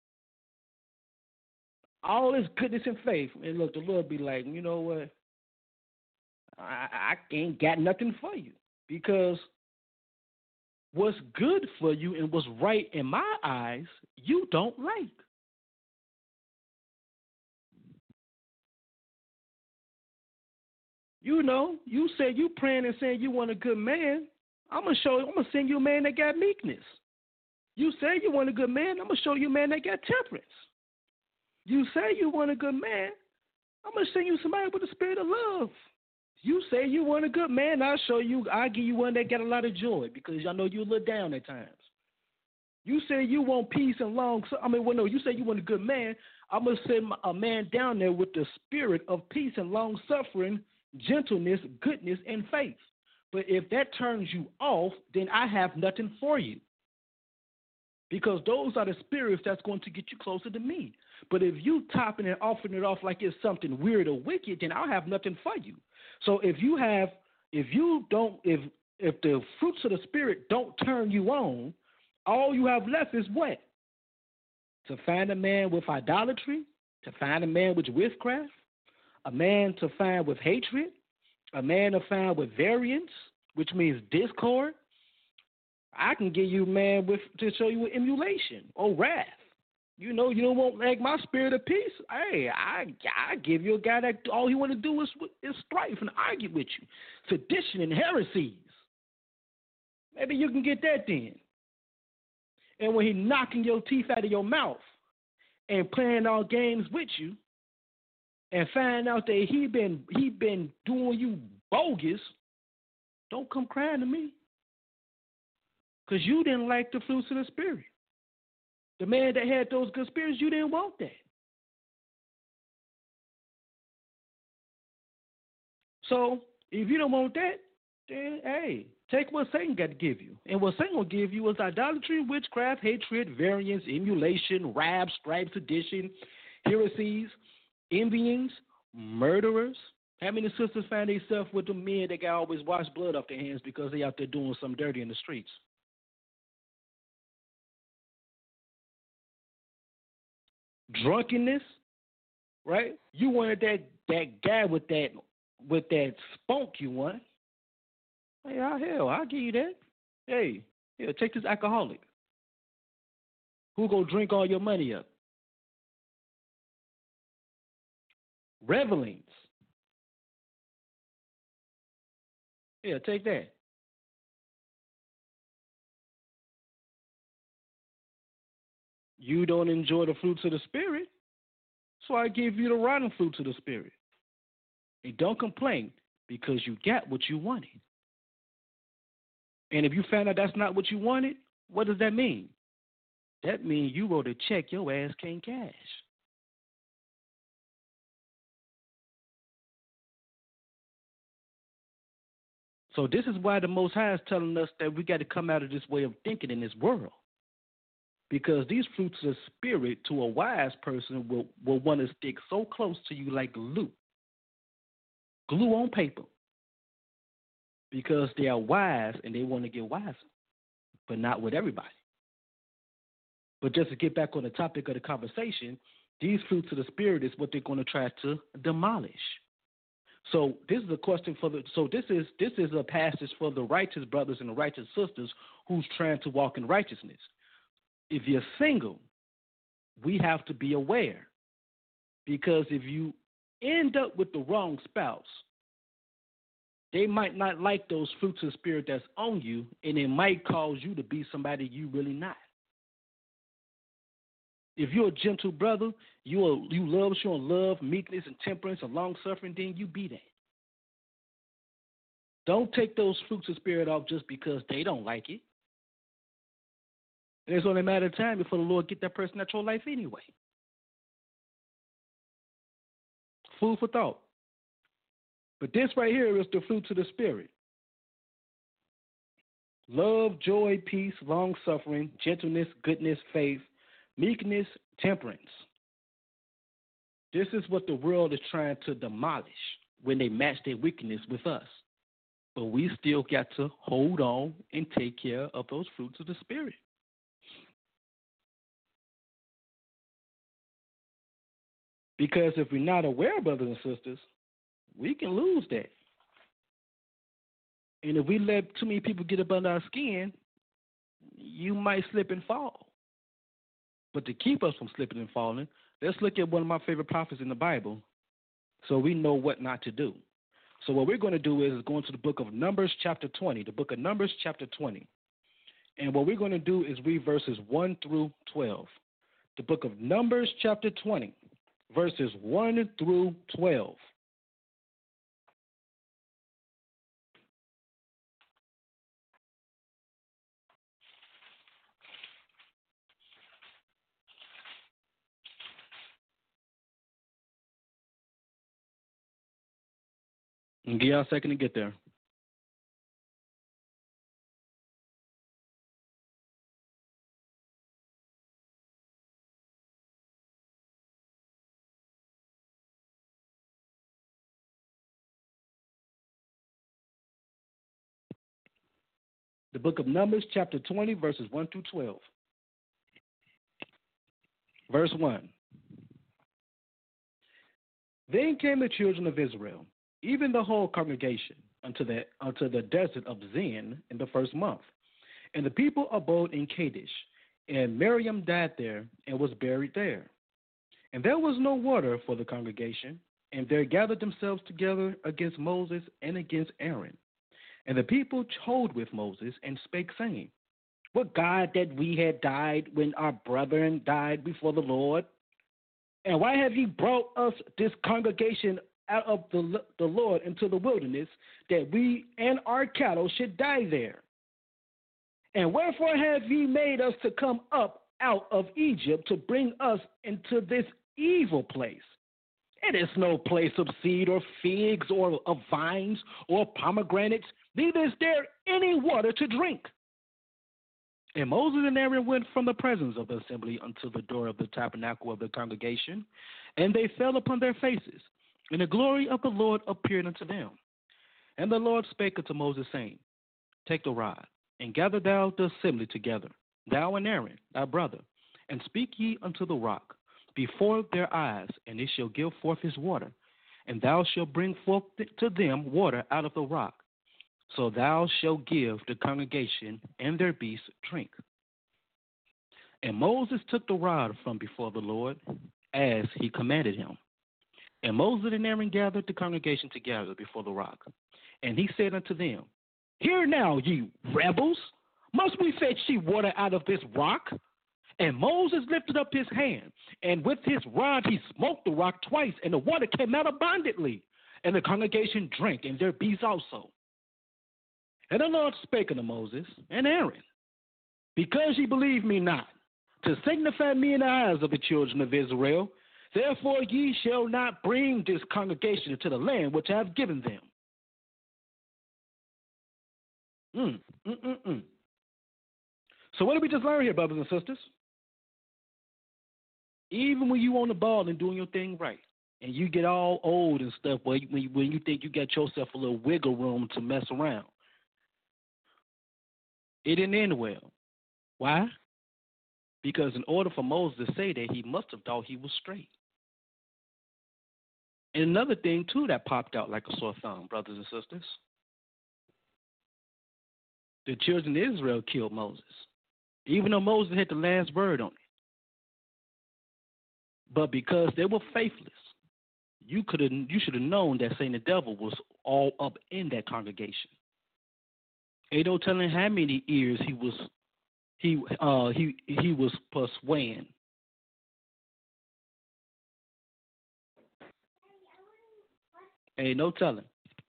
All this goodness and faith. And look, the Lord be like, you know what? I, I ain't got nothing for you. Because what's good for you and what's right in my eyes, you don't like. You know, you say you praying and saying you want a good man. I'm gonna show. I'm gonna send you a man that got meekness. You say you want a good man. I'm gonna show you a man that got temperance. You say you want a good man, I'm going to send you somebody with the spirit of love. You say you want a good man, I'll show you, I'll give you one that got a lot of joy because I know you a little down at times. You say you want peace and long, I mean, well, no, you say you want a good man, I'm going to send a man down there with the spirit of peace and long suffering, gentleness, goodness, and faith. But if that turns you off, then I have nothing for you. Because those are the spirits that's going to get you closer to me. But if you topping and offering it off like it's something weird or wicked, then I'll have nothing for you. So if you have, if you don't, if if the fruits of the spirit don't turn you on, all you have left is what? To find a man with idolatry, to find a man with witchcraft, a man to find with hatred, a man to find with variance, which means discord. I can give you, man, with to show you emulation or wrath. You know, you don't want like my spirit of peace. Hey, I I give you a guy that all he want to do is is strife and argue with you, sedition and heresies. Maybe you can get that then. And when he knocking your teeth out of your mouth and playing all games with you, and find out that he been he been doing you bogus, don't come crying to me. Because you didn't like the fruits of the Spirit. The man that had those good spirits, you didn't want that. So If you don't want that, then hey, take what Satan got to give you. And what Satan will give you is idolatry, witchcraft, hatred, variance, emulation, wrath, strife, sedition, heresies, envyings, murderers. How many sisters find themselves with the men that got always wash blood off their hands because they out there doing some dirty in the streets? Drunkenness, right? You wanted that that guy with that with that spunk you want. Hey, oh, hell, I'll give you that. Hey, yeah, take this alcoholic. Who gonna drink all your money up? Revelings. Yeah, take that. You don't enjoy the fruits of the Spirit, so I give you the rotten fruits of the Spirit. And don't complain because you got what you wanted. And if you found out that's not what you wanted, what does that mean? That means you wrote a check your ass can't cash. So this is why the Most High is telling us that we got to come out of this way of thinking in this world. Because these fruits of the Spirit to a wise person will, will want to stick so close to you like glue. Glue on paper. Because they are wise and they want to get wiser. But not with everybody. But just to get back on the topic of the conversation, these fruits of the Spirit is what they're going to try to demolish. So this is a question for the. So this is this is a passage for the righteous brothers and the righteous sisters who's trying to walk in righteousness. If you're single, we have to be aware, because if you end up with the wrong spouse, they might not like those fruits of the Spirit that's on you, and it might cause you to be somebody you really not. If you're a gentle brother, you are, you love showing love, meekness, and temperance, and long-suffering, then you be that. Don't take those fruits of Spirit off just because they don't like it. It's only a matter of time before the Lord get that person out your life anyway. Food for thought. But this right here is the fruits of the Spirit. Love, joy, peace, long-suffering, gentleness, goodness, faith, meekness, temperance. This is what the world is trying to demolish when they match their wickedness with us. But we still got to hold on and take care of those fruits of the Spirit. Because if we're not aware, brothers and sisters, we can lose that. And if we let too many people get up under our skin, you might slip and fall. But to keep us from slipping and falling, let's look at one of my favorite prophets in the Bible so we know what not to do. So what we're going to do is go into the book of Numbers chapter twenty, the book of Numbers chapter twenty. And what we're going to do is read verses one through twelve. The book of Numbers chapter twenty, verses one through twelve. And give y'all a second to get there. The book of Numbers, chapter twenty, verses one through twelve. Verse one. Then came the children of Israel, even the whole congregation, unto the, unto the desert of Zin in the first month. And the people abode in Kadesh, and Miriam died there and was buried there. And there was no water for the congregation, and there gathered themselves together against Moses and against Aaron. And the people told with Moses and spake, saying, What God that we had died when our brethren died before the Lord? And why have ye brought us this congregation out of the, the Lord into the wilderness, that we and our cattle should die there? And wherefore have ye made us to come up out of Egypt to bring us into this evil place? It is no place of seed or figs or of vines or pomegranates, neither is there any water to drink. And Moses and Aaron went from the presence of the assembly unto the door of the tabernacle of the congregation, and they fell upon their faces, and the glory of the Lord appeared unto them. And the Lord spake unto Moses, saying, Take the rod, and gather thou the assembly together, thou and Aaron thy brother, and speak ye unto the rock before their eyes, and it shall give forth his water, and thou shalt bring forth to them water out of the rock. So thou shalt give the congregation and their beasts drink. And Moses took the rod from before the Lord, as he commanded him. And Moses and Aaron gathered the congregation together before the rock. And he said unto them, Hear now, ye rebels, must we fetch ye water out of this rock? And Moses lifted up his hand, and with his rod he smote the rock twice, and the water came out abundantly. And the congregation drank, and their beasts also. And the Lord spake unto Moses and Aaron, Because ye believe me not, to signify me in the eyes of the children of Israel, therefore ye shall not bring this congregation into the land which I have given them. Mm, mm, mm, mm. So what did we just learn here, brothers and sisters? Even when you on the ball and doing your thing right, and you get all old and stuff, when you, when you think you got yourself a little wiggle room to mess around, it didn't end well. Why? Because in order for Moses to say that, he must have thought he was straight. And another thing, too, that popped out like a sore thumb, brothers and sisters. The children of Israel killed Moses, even though Moses had the last word on it. But because they were faithless, you could have, you should have known that Satan the devil was all up in that congregation. Ain't no telling how many ears he was he uh he he was persuading. Ain't no telling.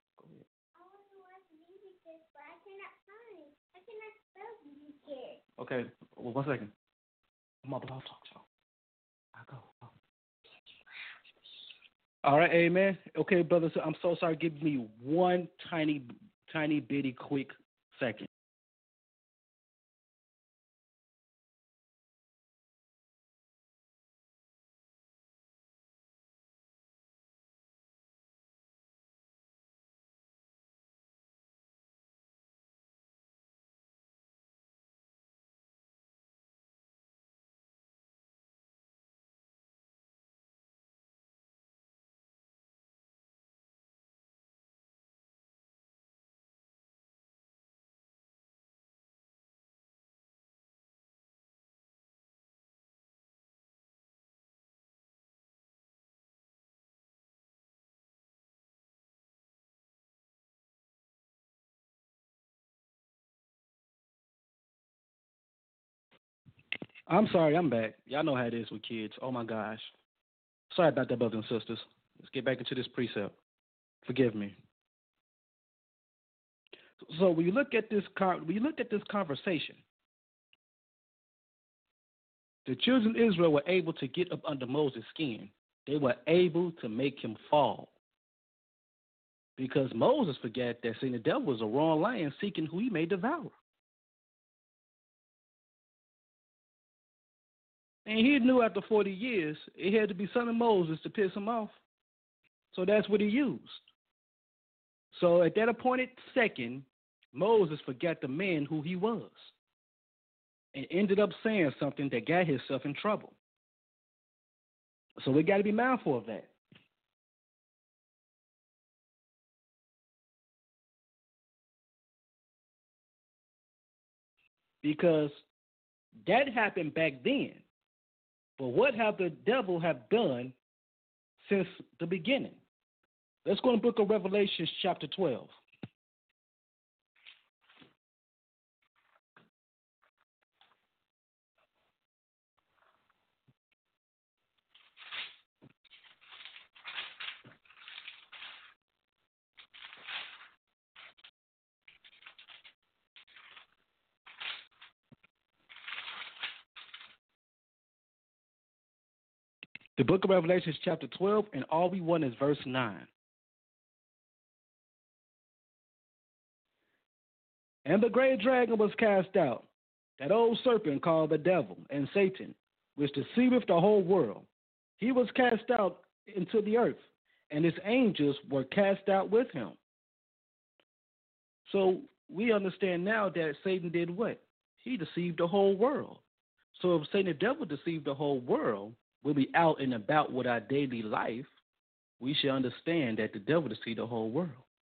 Okay, well, one second. I'm up. I'll talk, y'all. I go. All right, amen. Okay, brothers, I'm so sorry. Give me one tiny, tiny, bitty, quick second. I'm sorry, I'm back. Y'all know how it is with kids. Oh, my gosh. Sorry about that, brothers and sisters. Let's get back into this precept. Forgive me. So when you look at this, when you look at this conversation, the children of Israel were able to get up under Moses' skin. They were able to make him fall. Because Moses forgot that Satan the devil was a wrong lion seeking who he may devour. And he knew after forty years, it had to be son of Moses to piss him off. So that's what he used. So at that appointed second, Moses forgot the man who he was and ended up saying something that got himself in trouble. So we got to be mindful of that. Because that happened back then. But what have the devil have done since the beginning? Let's go to the book of Revelation, chapter twelve. The book of Revelation, chapter twelve, and all we want is verse nine. And the great dragon was cast out, that old serpent called the devil and Satan, which deceiveth the whole world. He was cast out into the earth, and his angels were cast out with him. So we understand now that Satan did what? He deceived the whole world. So if Satan the devil deceived the whole world, we'll be out and about with our daily life, we should understand that the devil deceived the whole world.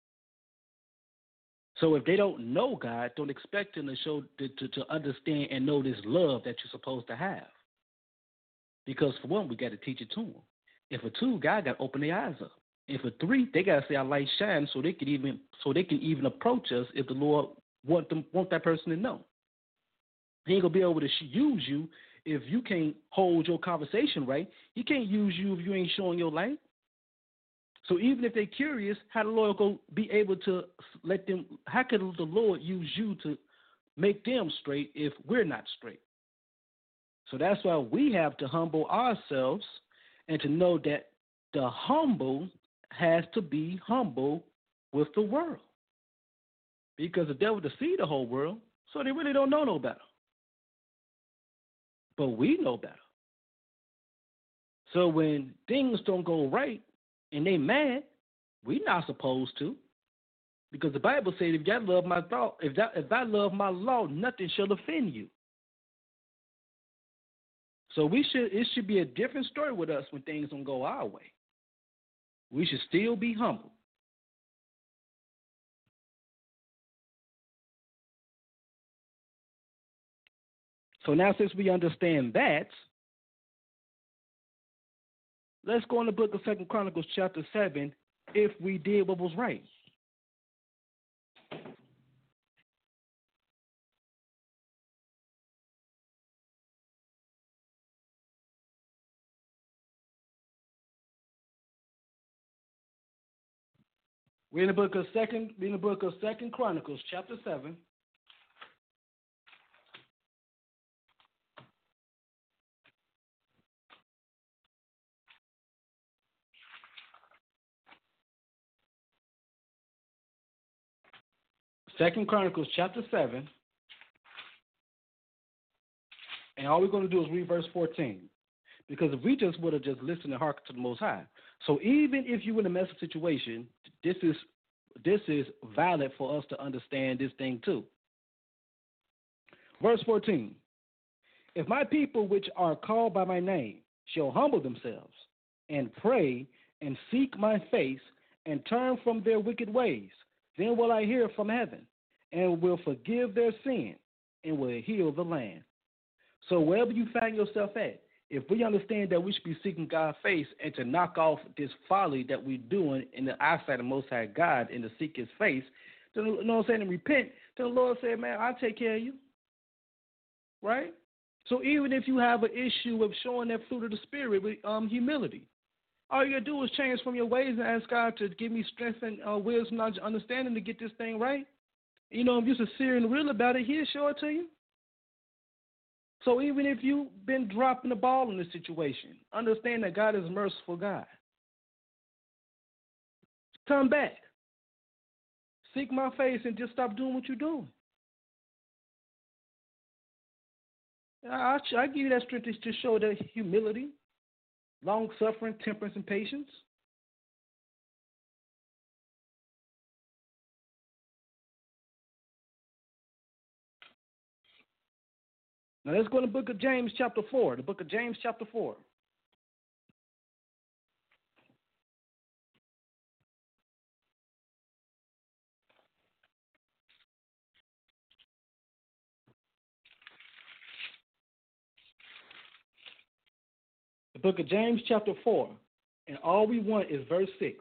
So if they don't know God, don't expect them to show to, to, to understand and know this love that you're supposed to have. Because for one, we got to teach it to them. If for two, God got to open their eyes up. And for three, they got to see our light shine so they can even so they can even approach us if the Lord want them want that person to know. He ain't gonna be able to use you if you can't hold your conversation right. He can't use you if you ain't showing your light. So even if they're curious, how the Lord go be able to let them? How could the Lord use you to make them straight if we're not straight? So that's why we have to humble ourselves and to know that the humble has to be humble with the world, because the devil deceived the whole world, so they really don't know no better. But we know better. So when things don't go right and they mad, we not supposed to, because the Bible says if I love my thought, if that, if I love my law, nothing shall offend you. So we should it should be a different story with us when things don't go our way. We should still be humble. So now since we understand that, let's go in the book of Second Chronicles chapter seven, if we did what was right. We're in the book of second, we're in the book of Second Chronicles, chapter seven. Second Chronicles, chapter seven. And all we're going to do is read verse fourteen. Because if we just would have just listened and hearkened to the Most High. So even if you're in a messy situation, this is this is valid for us to understand this thing too. Verse fourteen. If my people which are called by my name shall humble themselves and pray and seek my face and turn from their wicked ways, then will I hear from heaven and will forgive their sin and will heal the land. So wherever you find yourself at, if we understand that we should be seeking God's face and to knock off this folly that we're doing in the eyesight of Most High God and to seek his face, then, you know what I'm saying, and repent, then the Lord said, man, I'll take care of you. Right? So even if you have an issue of showing that fruit of the Spirit with um, humility, all you got to do is change from your ways and ask God to give me strength and uh, wisdom, knowledge, understanding to get this thing right. You know, if you're sincere and real about it, he'll show it to you. So even if you've been dropping the ball in this situation, understand that God is a merciful God. Come back. Seek my face and just stop doing what you're doing. I, I, I give you that strength to show that humility, long-suffering, temperance, and patience. Now let's go to the book of James chapter four, the book of James chapter four. The book of James chapter four, and all we want is verse six.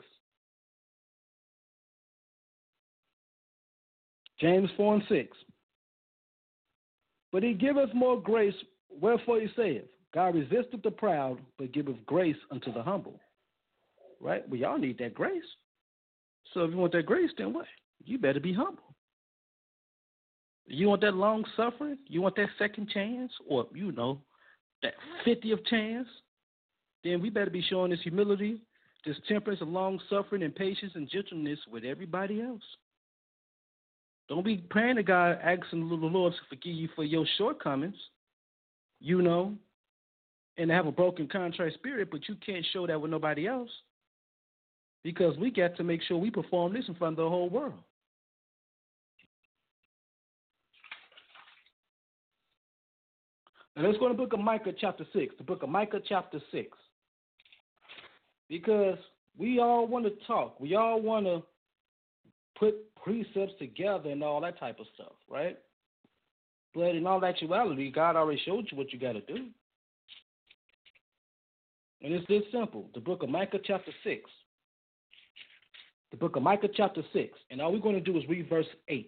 James four and six. But he giveth more grace, wherefore he saith, God resisteth the proud, but giveth grace unto the humble. Right? Well, y'all need that grace. So if you want that grace, then what? You better be humble. You want that long suffering? You want that second chance? Or, you know, that fiftieth chance? then we better be showing this humility, this temperance and long suffering and patience and gentleness with everybody else. Don't be praying to God, asking the Lord to forgive you for your shortcomings, you know, and have a broken contrite spirit, but you can't show that with nobody else, because we got to make sure we perform this in front of the whole world. Now let's go to the book of Micah chapter six, the book of Micah chapter six, because we all want to talk. We all want to put precepts together and all that type of stuff, right? But in all actuality, God already showed you what you got to do. And it's this simple. The book of Micah chapter six. The book of Micah chapter six. And all we're going to do is read verse eight.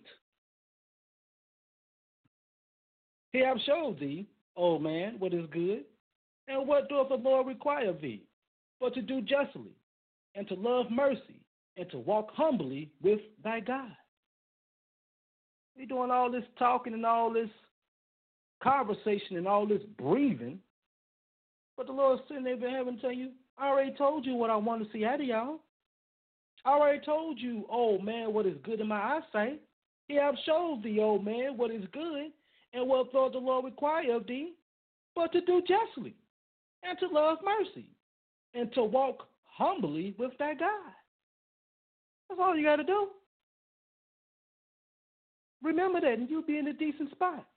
Here I've showed thee, O man, what is good, and what doth the Lord require of thee, but to do justly, and to love mercy, and to walk humbly with thy God. We're doing all this talking and all this conversation and all this breathing, but the Lord's sitting there in heaven telling you, I already told you what I want to see out of y'all. I already told you, oh man, what is good in my eyesight. Here I've showed thee, oh man, what is good, and what doth the Lord require of thee, but to do justly, and to love mercy, and to walk humbly with thy God. That's all you got to do. Remember that, and you'll be in a decent spot.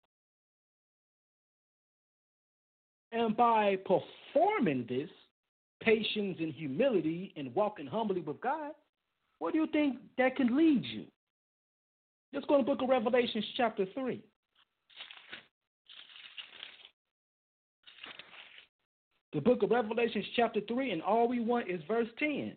And by performing this, patience and humility and walking humbly with God, what do you think that can lead you? Let's go to the book of Revelation chapter three. The book of Revelation chapter three, and all we want is verse ten.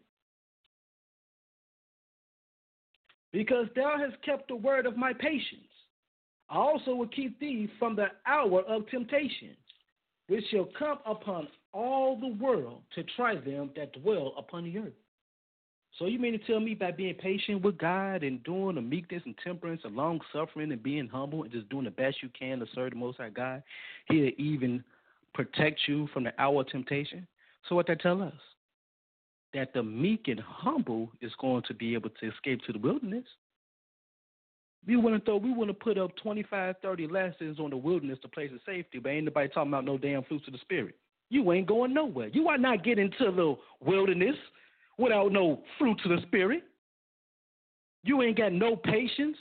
Because thou hast kept the word of my patience, I also will keep thee from the hour of temptation, which shall come upon all the world to try them that dwell upon the earth. So you mean to tell me by being patient with God and doing the meekness and temperance and long suffering and being humble and just doing the best you can to serve the Most High God, He'll even protect you from the hour of temptation? So what that tell us? That the meek and humble is going to be able to escape to the wilderness. We want to throw, we want to put up twenty-five, thirty lessons on the wilderness to place of safety, but ain't nobody talking about no damn fruits of the Spirit. You ain't going nowhere. You are not getting to the wilderness without no fruits of the Spirit. You ain't got no patience.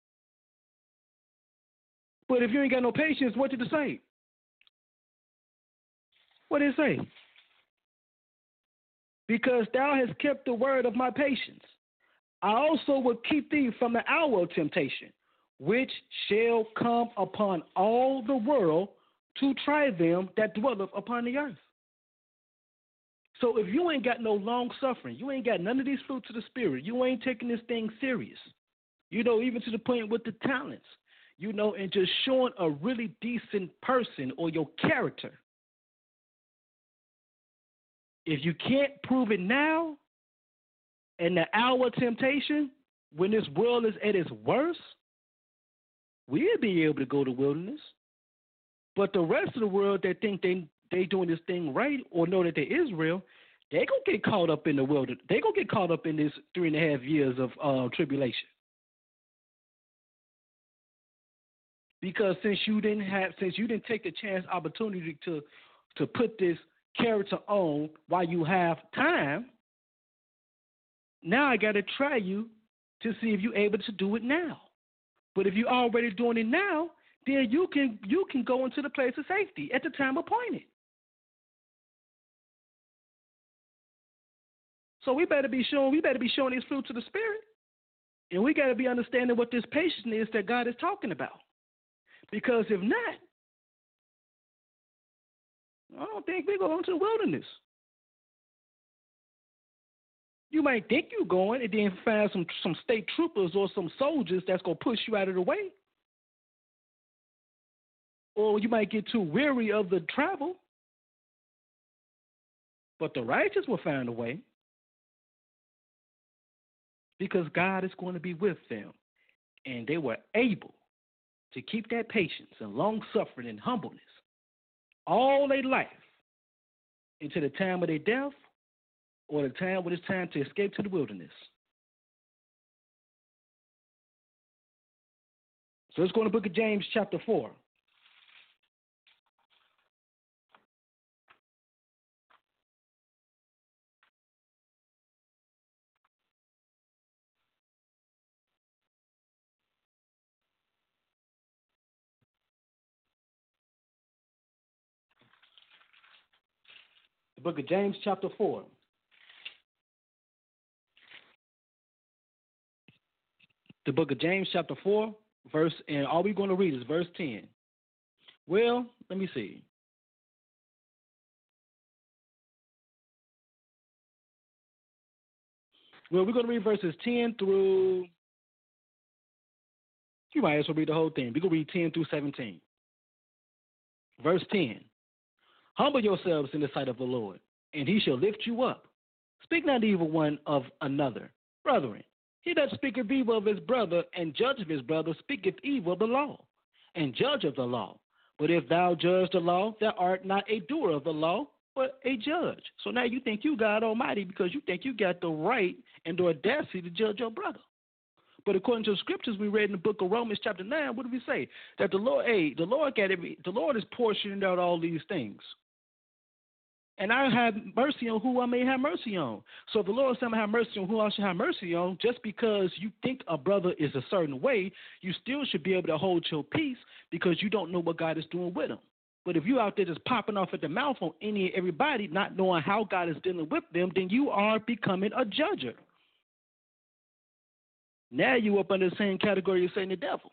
But if you ain't got no patience, what did it say? What did it say? Because thou hast kept the word of my patience, I also will keep thee from the hour of temptation, which shall come upon all the world to try them that dwelleth upon the earth. So if you ain't got no long suffering, you ain't got none of these fruits of the Spirit, you ain't taking this thing serious, you know, even to the point with the talents, you know, and just showing a really decent person or your character. If you can't prove it now, in the hour of temptation, when this world is at its worst, we'll be able to go to wilderness. But the rest of the world that think they they doing this thing right or know that they're Israel, they gonna get caught up in the wilderness. They gonna get caught up in this three and a half years of uh, tribulation. Because since you didn't have, since you didn't take the chance opportunity to to put this character on while you have time, now I got to try you to see if you're able to do it now. But if you're already doing it now, then you can you can go into the place of safety at the time appointed. So we better be showing we better be showing these fruits of the Spirit, and we got to be understanding what this patience is that God is talking about. Because if not, I don't think we're going to the wilderness. You might think you're going and then find some, some state troopers or some soldiers that's going to push you out of the way. Or you might get too weary of the travel. But the righteous will find a way. Because God is going to be with them. And they were able to keep that patience and long suffering and humbleness all their life into the time of their death or the time when it's time to escape to the wilderness. So let's go to the book of James chapter four. The book of James chapter four. The book of James chapter four, verse, and all we're going to read is verse ten. Well, let me see. Well, we're going to read verses ten through, you might as well read the whole thing. We're going to read ten through seventeen. Verse ten. Humble yourselves in the sight of the Lord, and he shall lift you up. Speak not evil one of another. Brethren, he that speaketh evil of his brother and judge of his brother speaketh evil of the law, and judge of the law. But if thou judge the law, thou art not a doer of the law, but a judge. So now you think you God Almighty because you think you got the right and the audacity to judge your brother. But according to the scriptures we read in the book of Romans chapter nine, what do we say? That the Lord, hey, the Lord got every, the Lord is portioning out all these things. And I have mercy on who I may have mercy on. So if the Lord said I have mercy on who I should have mercy on, just because you think a brother is a certain way, you still should be able to hold your peace because you don't know what God is doing with him. But if you out there just popping off at the mouth on any and everybody, not knowing how God is dealing with them, then you are becoming a judger. Now you up under the same category as saying the devil.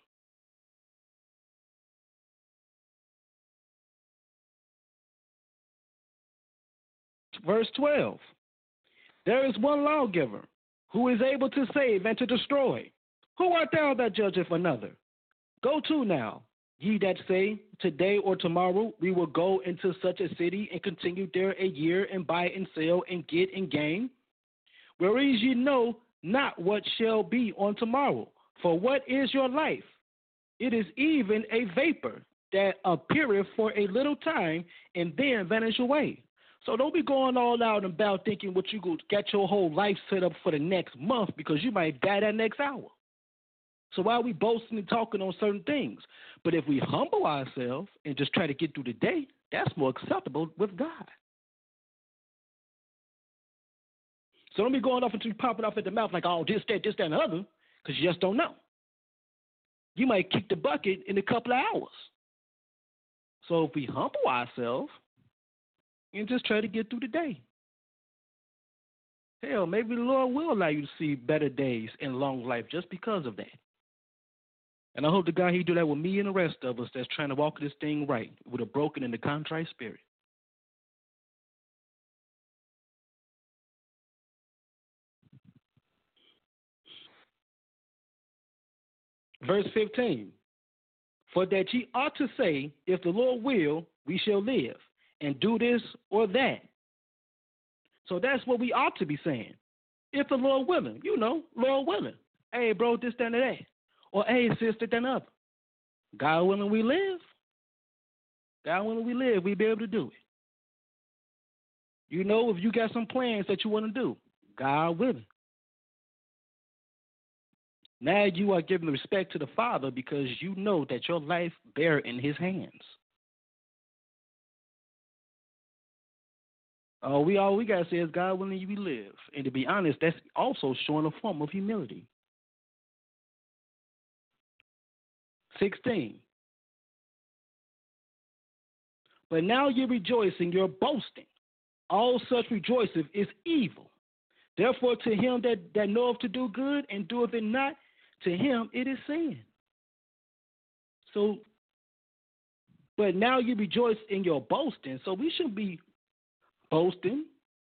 Verse twelve. There is one lawgiver who is able to save and to destroy. Who art thou that judgeth another? Go to now, ye that say, today or tomorrow we will go into such a city and continue there a year and buy and sell and get and gain. Whereas ye know not what shall be on tomorrow. For what is your life? It is even a vapor that appeareth for a little time and then vanish away. So don't be going all out and about thinking what you go get your whole life set up for the next month because you might die that next hour. So why are we boasting and talking on certain things? But if we humble ourselves and just try to get through the day, that's more acceptable with God. So don't be going off and you popping off at the mouth like, oh, this, that, this, that, and the other, because you just don't know. You might kick the bucket in a couple of hours. So if we humble ourselves and just try to get through the day, hell, maybe the Lord will allow you to see better days and long life just because of that. And I hope to God he do that with me and the rest of us that's trying to walk this thing right with a broken and a contrite spirit. Verse fifteen, for that ye ought to say, if the Lord will, we shall live, and do this or that. So that's what we ought to be saying. If the Lord willing, you know, Lord willing. Hey, bro, this, that, and that. Or, hey, sister, that, and other. God willing, we live. God willing, we live. We be able to do it. You know, if you got some plans that you want to do, God willing. Now you are giving respect to the Father because you know that your life bear in his hands. All we all we gotta say is God willing we live. And to be honest, that's also showing a form of humility. Sixteen. But now you're rejoicing, you're boasting. All such rejoicing is evil. Therefore, to him that, that knoweth to do good and doeth it not, to him it is sin. So, but now you rejoice in your boasting. So we shouldn't be boasting.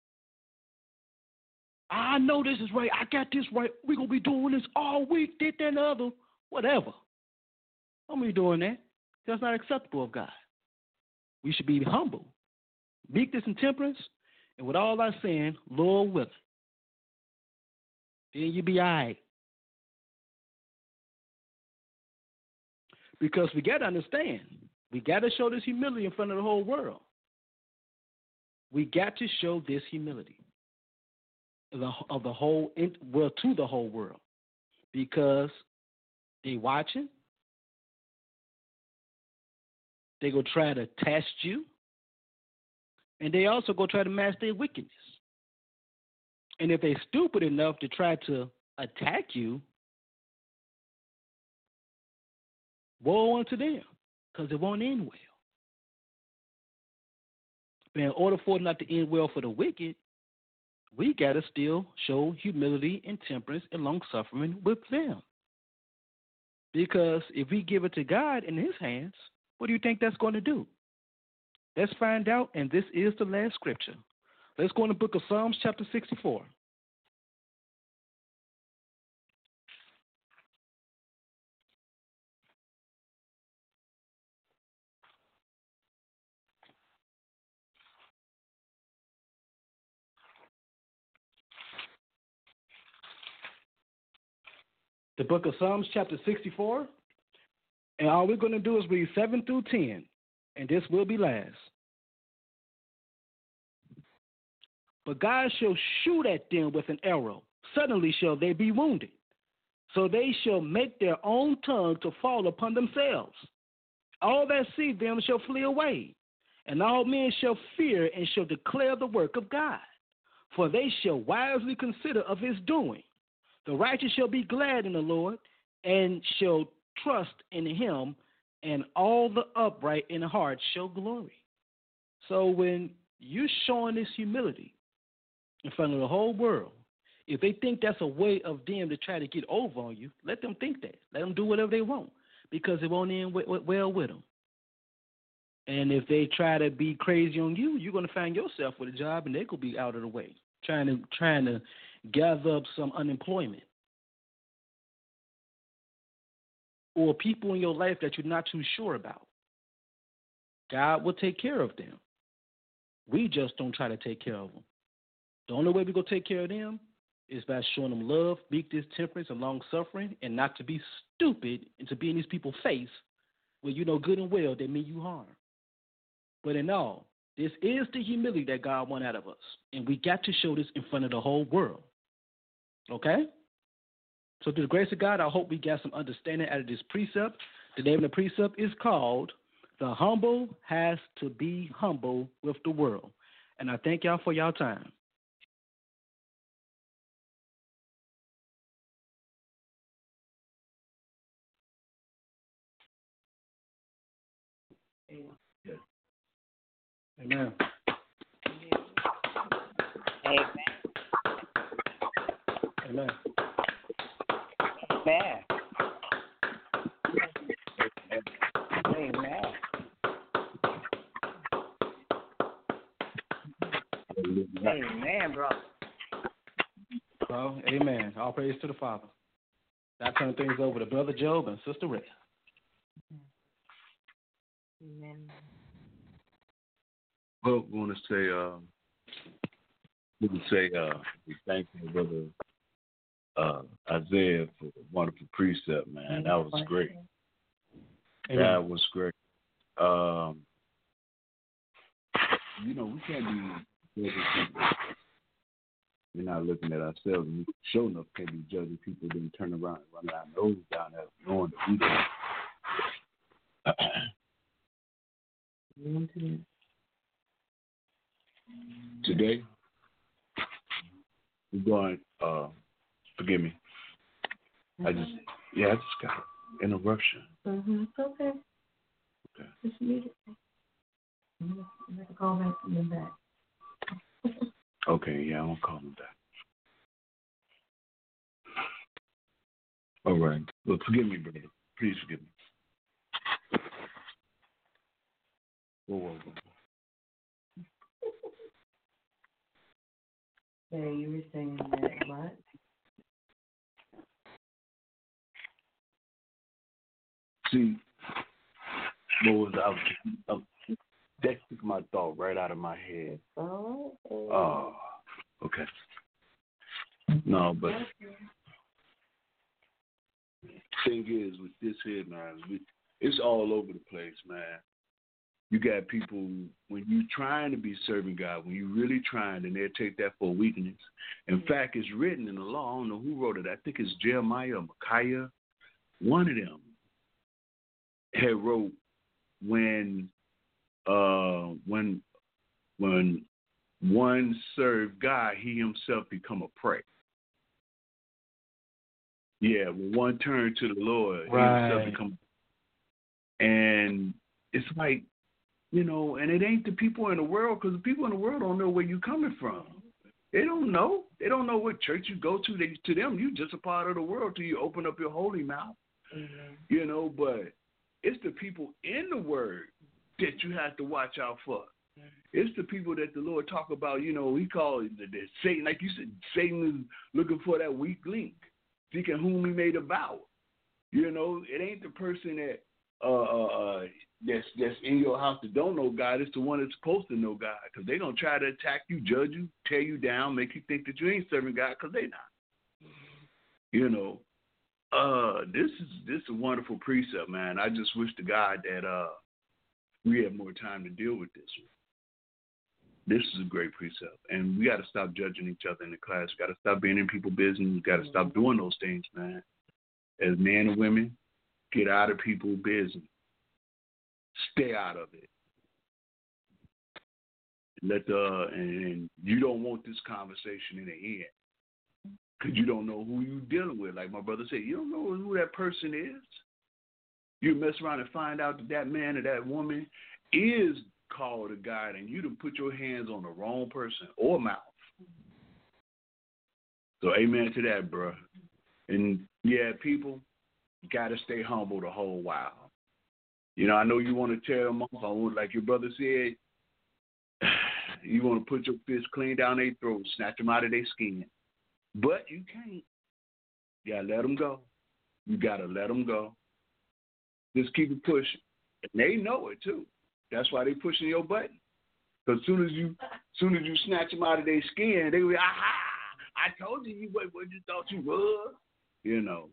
I know this is right. I got this right. We're going to be doing this all week, did that and the other, whatever. I'm be doing that. That's not acceptable of God. We should be humble, meekness and temperance, and with all our sin, Lord willing. Then you be all right. Because we got to understand, we got to show this humility in front of the whole world. we got to show this humility of the, of the whole well to the whole world, because they watching. They go try to test you, and they also go try to match their wickedness. And if they're stupid enough to try to attack you, woe unto them, because it won't end well. But in order for it not to end well for the wicked, we got to still show humility and temperance and long-suffering with them. Because if we give it to God in his hands, what do you think that's going to do? Let's find out, and this is the last scripture. Let's go in the book of Psalms chapter sixty-four. The book of Psalms chapter sixty-four, and all we're going to do is read seven through ten, and this will be last. But God shall shoot at them with an arrow. Suddenly shall they be wounded. So they shall make their own tongue to fall upon themselves. All that see them shall flee away, and all men shall fear and shall declare the work of God. For they shall wisely consider of his doing. The righteous shall be glad in the Lord, and shall trust in him, and all the upright in heart shall glory. So when you're showing this humility in front of the whole world, if they think that's a way of them to try to get over on you, let them think that. Let them do whatever they want, because it won't end well with them. And if they try to be crazy on you, you're going to find yourself with a job, and they could be out of the way, trying to trying to gather up some unemployment. Or people in your life that you're not too sure about. God will take care of them. We just don't try to take care of them. The only way we're going to take care of them is by showing them love, meekness, temperance, and long-suffering, and not to be stupid and to be in these people's face where you know good and well they mean you harm. But in all, this is the humility that God wants out of us, and we got to show this in front of the whole world. Okay? So through the grace of God, I hope we got some understanding out of this precept. The name of the precept is called, The Humble Has to Be Humble with the World. And I thank y'all for y'all time. Amen. Amen. Amen. Amen. Amen. Amen, brother. Well, amen. All praise to the Father. I turn things over to Brother Job and Sister Ray. Amen. Well, we want to say, uh, we can say, uh, we thank you, Brother uh, Isaiah, for the wonderful precept, man. That was great. Amen. That was great. Um, you know, we can't be judging people. We're not looking at ourselves. We sure enough can't be judging people, then turn around and run our nose down there, knowing that we do. Today, we're going, uh, forgive me. Mm-hmm. I just, yeah, I just got an interruption. Mm-hmm. It's okay. Okay. Just mute it. I'm going to call back from the back. Okay, yeah, I'm going to call him back. All right. Well, forgive me, brother. Please forgive me. Whoa, whoa, whoa. Yeah, you were saying that what? See, what was I? I that took my thought right out of my head. Oh. Oh, okay. No, but thing is with this here, man, we, it's all over the place, man. You got people, when you're trying to be serving God, when you're really trying, and they'll take that for weakness. In fact, it's written in the law. I don't know who wrote it. I think it's Jeremiah or Micaiah. One of them had wrote when uh, when when one served God, he himself become a prey. Yeah, when one turned to the Lord, Right. he himself become. And it's like, you know, and it ain't the people in the world, because the people in the world don't know where you're coming from. They don't know. They don't know what church you go to. They, to them, you just a part of the world till you open up your holy mouth. Mm-hmm. You know, but it's the people in the word that you have to watch out for. Mm-hmm. It's the people that the Lord talk about, you know, he called the, the Satan, like you said, Satan is looking for that weak link, seeking whom he may devour. You know, it ain't the person that uh, uh, uh, that's that's in your house that don't know God. It's the one that's supposed to know God, because they're going to try to attack you, judge you, tear you down, make you think that you ain't serving God, because they not. Mm-hmm. You know, uh, this is this is a wonderful precept, man. I just wish to God that uh, we had more time to deal with this one. This is a great precept, and we got to stop judging each other in the class. We got to stop being in people's business. We got to mm-hmm. stop doing those things, man. As men and women, get out of people's business. Stay out of it. Let the and, and you don't want this conversation in the end, because you don't know who you're dealing with. Like my brother said, you don't know who that person is. You mess around and find out that that man or that woman is called a God, and you done put your hands on the wrong person or mouth. So amen to that, bro. And yeah, people, you got to stay humble the whole while. You know, I know you want to tear them off. I want, like your brother said, you want to put your fist clean down their throat, snatch them out of their skin. But you can't. You got to let them go. You got to let them go. Just keep it pushing. And they know it, too. That's why they pushing your button. Because as soon as you soon as you snatch them out of their skin, they will be, aha, I told you you what, what you thought you was. You know.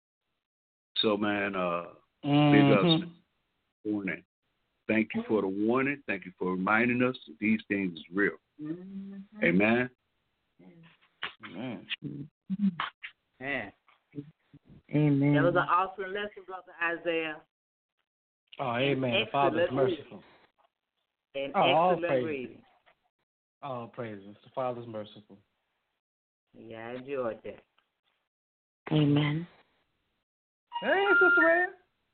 So, man, uh, mm-hmm. big ups, warning. Thank you for the warning. Thank you for reminding us that these things is real. Mm-hmm. Amen. Amen. Amen. Amen. That was an awesome lesson, Brother Isaiah. Oh, amen. The Father is merciful. An oh, all excellent praises. reading. All praises. The Father is merciful. Yeah, I enjoyed that. Amen. Hey, Sister Rhea.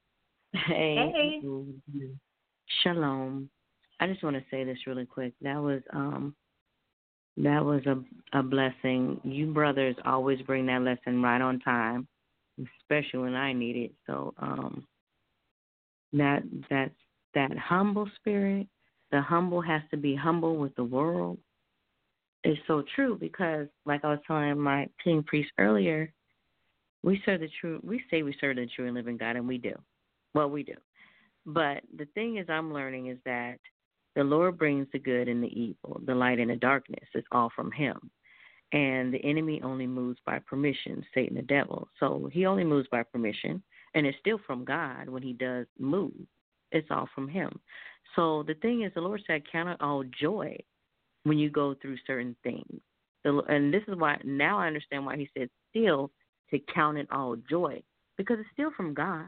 Hey. hey. Shalom. I just want to say this really quick. That was um, that was a a blessing. You brothers always bring that lesson right on time, especially when I need it. So um, that that that humble spirit, the humble has to be humble with the world. It's so true, because, like I was telling my king priest earlier, we serve the true. We say we serve the true and living God, and we do. Well, we do. But the thing is, I'm learning is that the Lord brings the good and the evil, the light and the darkness. It's all from Him, and the enemy only moves by permission. Satan, the devil. So he only moves by permission, and it's still from God when he does move. It's all from Him. So the thing is, the Lord said, "Count it all joy when you go through certain things." And this is why now I understand why He said still to count it all joy, because it's still from God.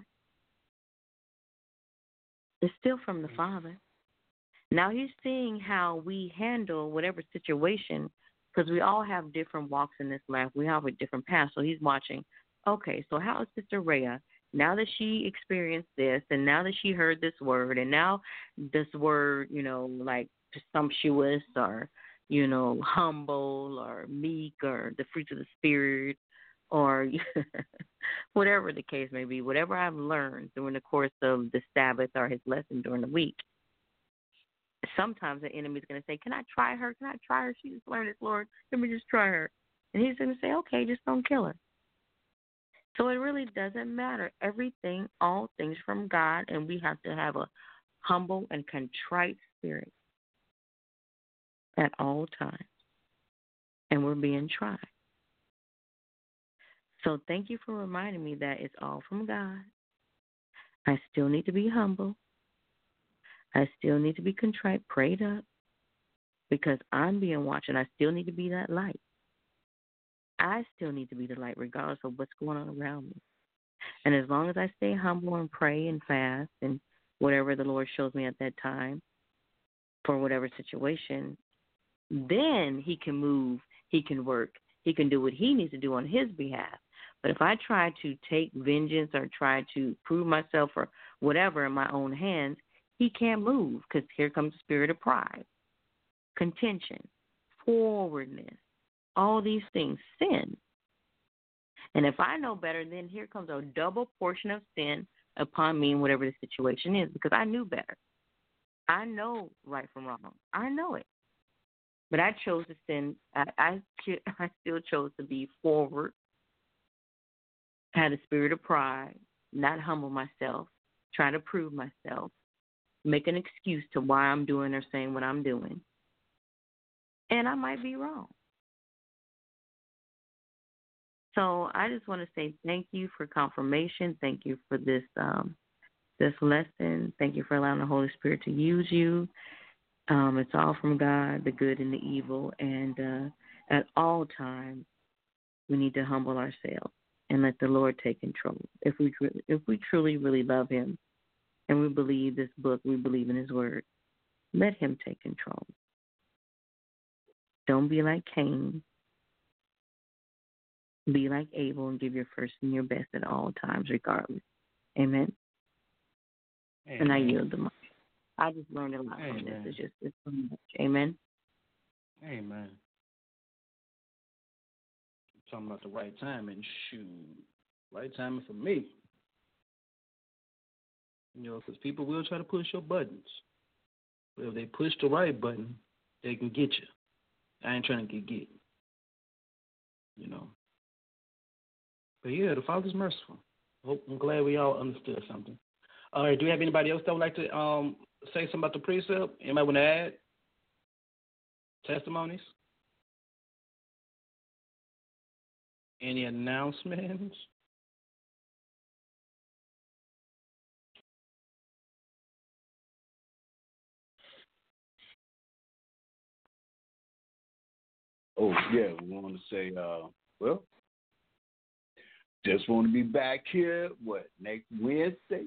It's still from the Father. Now He's seeing how we handle whatever situation, because we all have different walks in this life. We have a different path. So He's watching, okay, so how is Sister Rhea, now that she experienced this, and now that she heard this word, and now this word, you know, like presumptuous or, you know, humble or meek or the fruits of the Spirit, or whatever the case may be, whatever I've learned during the course of the Sabbath or His lesson during the week, sometimes the enemy's going to say, can I try her? Can I try her? She just learned this, Lord. Let me just try her. And He's going to say, okay, just don't kill her. So it really doesn't matter. Everything, all things from God, and we have to have a humble and contrite spirit at all times. And we're being tried. So thank you for reminding me that it's all from God. I still need to be humble. I still need to be contrite, prayed up, because I'm being watched, and I still need to be that light. I still need to be the light regardless of what's going on around me. And as long as I stay humble and pray and fast and whatever the Lord shows me at that time for whatever situation, then he can move, he can work, he can do what he needs to do on his behalf. But if I try to take vengeance or try to prove myself or whatever in my own hands, he can't move, because here comes the spirit of pride, contention, forwardness, all these things, sin. And if I know better, then here comes a double portion of sin upon me in whatever the situation is, because I knew better. I know right from wrong. I know it. But I chose to sin. I, I, I still chose to be forward, had a spirit of pride, not humble myself, try to prove myself, make an excuse to why I'm doing or saying what I'm doing. And I might be wrong. So I just want to say thank you for confirmation. Thank you for this um, this lesson. Thank you for allowing the Holy Spirit to use you. Um, it's all from God, the good and the evil. And uh, at all times, we need to humble ourselves and let the Lord take control. If we if we truly, really love him and we believe this book, we believe in his word, let him take control. Don't be like Cain. Be like Abel and give your first and your best at all times, regardless. Amen. Amen. And I yield the mic. I just learned a lot Amen. From this. It's just it's so much. Amen. Amen. Talking about the right timing, shoot, right timing for me. You know, because people will try to push your buttons, but if they push the right button, they can get you. I ain't trying to get get. You know. But yeah, the Father's merciful. Hope, I'm glad we all understood something. All right, do we have anybody else that would like to um, say something about the precept? Anybody want to add? Testimonies? Any announcements? Oh, yeah, we want to say, uh, well, just want to be back here, what, next Wednesday?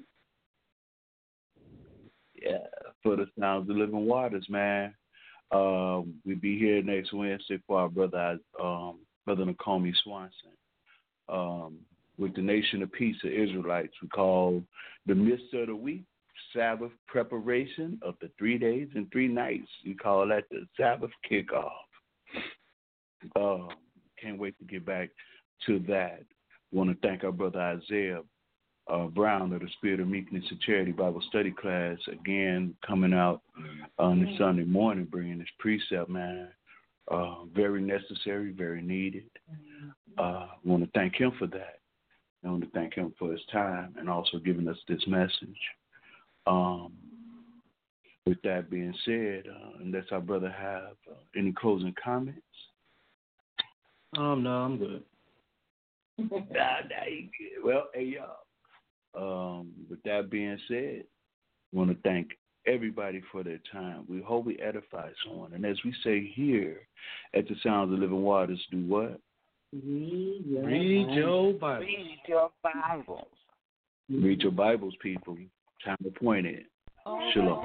Yeah, for the Sounds of Living Waters, man. Um, we'll be here next Wednesday for our brother, um, Brother Nakomi Swanson. Um, with the Nation of Peace, the Israelites, we call the midst of the week Sabbath preparation of the three days and three nights. We call that the Sabbath kickoff. Uh, can't wait to get back to that. Want to thank our brother Isaiah uh, Brown of the Spirit of Meekness and Charity Bible Study class, again, coming out on the Sunday morning, bringing this precept, man. Uh, very necessary, very needed. Uh, want to thank him for that. I want to thank him for his time and also giving us this message. Um, with that being said, uh, unless our brother have uh, any closing comments? Um, no, I'm good. nah, nah, you good. Well, hey, y'all. Um, with that being said, I want to thank everybody for their time. We hope we edify someone. And as we say here at the Sounds of Living Waters, do what? Read your, Read your Bible. Read your Bibles. Read your Bibles, people. Time appointed. Shalom.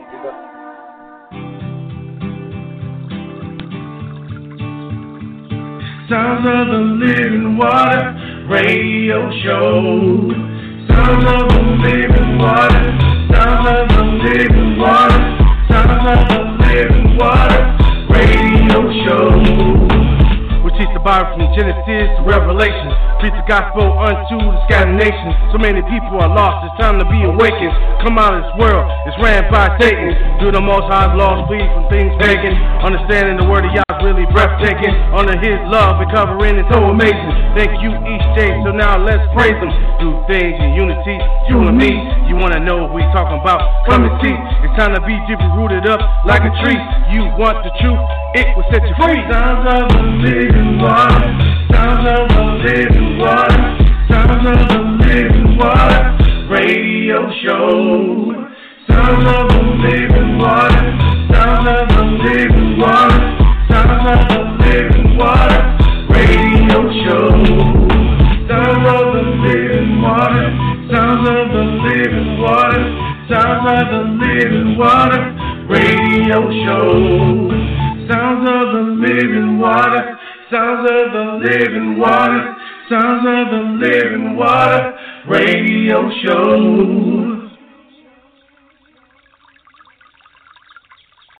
Sounds of the Living Water Radio Show. Sounds of the Living Water. Sounds of the Living Water. Sounds of the Living Water Radio Show. We teach the Bible from Genesis to Revelation. Preach the gospel unto the scattered nations. So many people are lost, it's time to be awakened. Come out of this world, it's ran by Satan. Do the most high's laws, flee from things pagan. Understanding the word of Yah is really breathtaking. Under his love and covering is so amazing. Thank you each day, so now let's praise him. Do things in unity, you and me. You wanna know what we talking about? Come and see. It's time to be deeply rooted up like a tree. You want the truth, it will set you free. Sounds of the living water. Sounds of the living water. Sounds of the living water radio show. Sounds of the living Show. Sounds of the living water. Sounds of the living water. Sounds of the living water radio show.